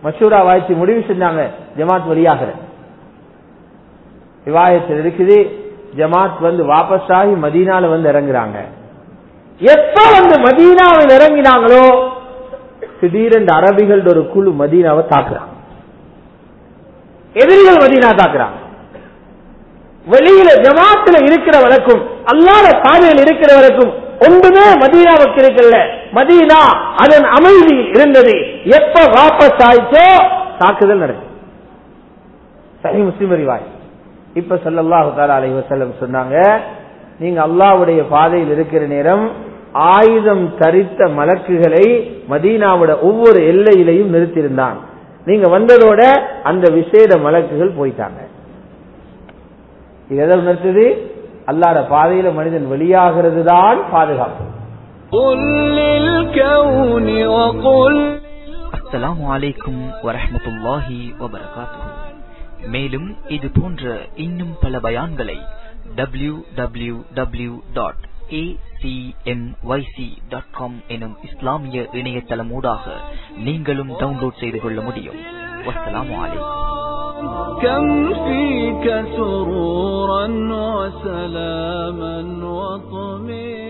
மஷூரா வாய்ச்சி முடிவு செஞ்சாங்க ஜமாத் வழியாகிற விவாயத்தில் இருக்குது. ஜமாத் வந்து வாபஸ் ஆகி மதீனால வந்து இறங்குறாங்க. எப்ப வந்து மதீனாவில் இறங்கினாங்களோ திடீரென்று அரபிகள் ஒரு குழு மதீனாவை தாக்குறாங்க. எதிரிகள் மதீனா தாக்குறாங்க. வெளியில ஜமாத்துல இருக்கிற வரைக்கும் அல்லாஹ்வுடைய பாதையில் இருக்கிற வரைக்கும் ஒன்றுமே மதீனாவுக்கு இருக்கல. மதீனா அதன் அமைதி இருந்தது. எப்ப வாபஸ் ஆயிச்சோ தாக்குதல் நடக்கும். சஹீஹ் முஸ்லிம் ரிவாயத். இப்ப ஸல்லல்லாஹு தஆலா அலைஹி வஸல்லம் சொன்னாங்க, நீங்க அல்லாஹ்வுடைய பாதையில் இருக்கிற நேரம் ஆயுதம் தரித்த மலக்குகளை மதீனாவோட ஒவ்வொரு எல்லையிலையும் நிறுத்தியிருந்தான். நீங்க வந்ததோட அந்த விசேட மலக்குகள் போயிட்டாங்க. எதை உணர்த்தது? அல்லாஹ்வுடைய பாதையில மனிதன் வெளியாகிறது தான் பாதுகாப்பு. அஸ்ஸலாமு அலைக்கும் வரஹ்மத்துல்லாஹி வபரகாத்துஹு. மேலும் இது போன்ற இன்னும் பல பயான்களை W W W dot A C M Y C dot com எனும் இஸ்லாமிய இணையதளம் ஊடாக நீங்களும் டவுன்லோட் செய்து கொள்ள முடியும். வஸ்ஸலாமு அலைக்கும். كم فيك سرورا وسلاما وطمئنا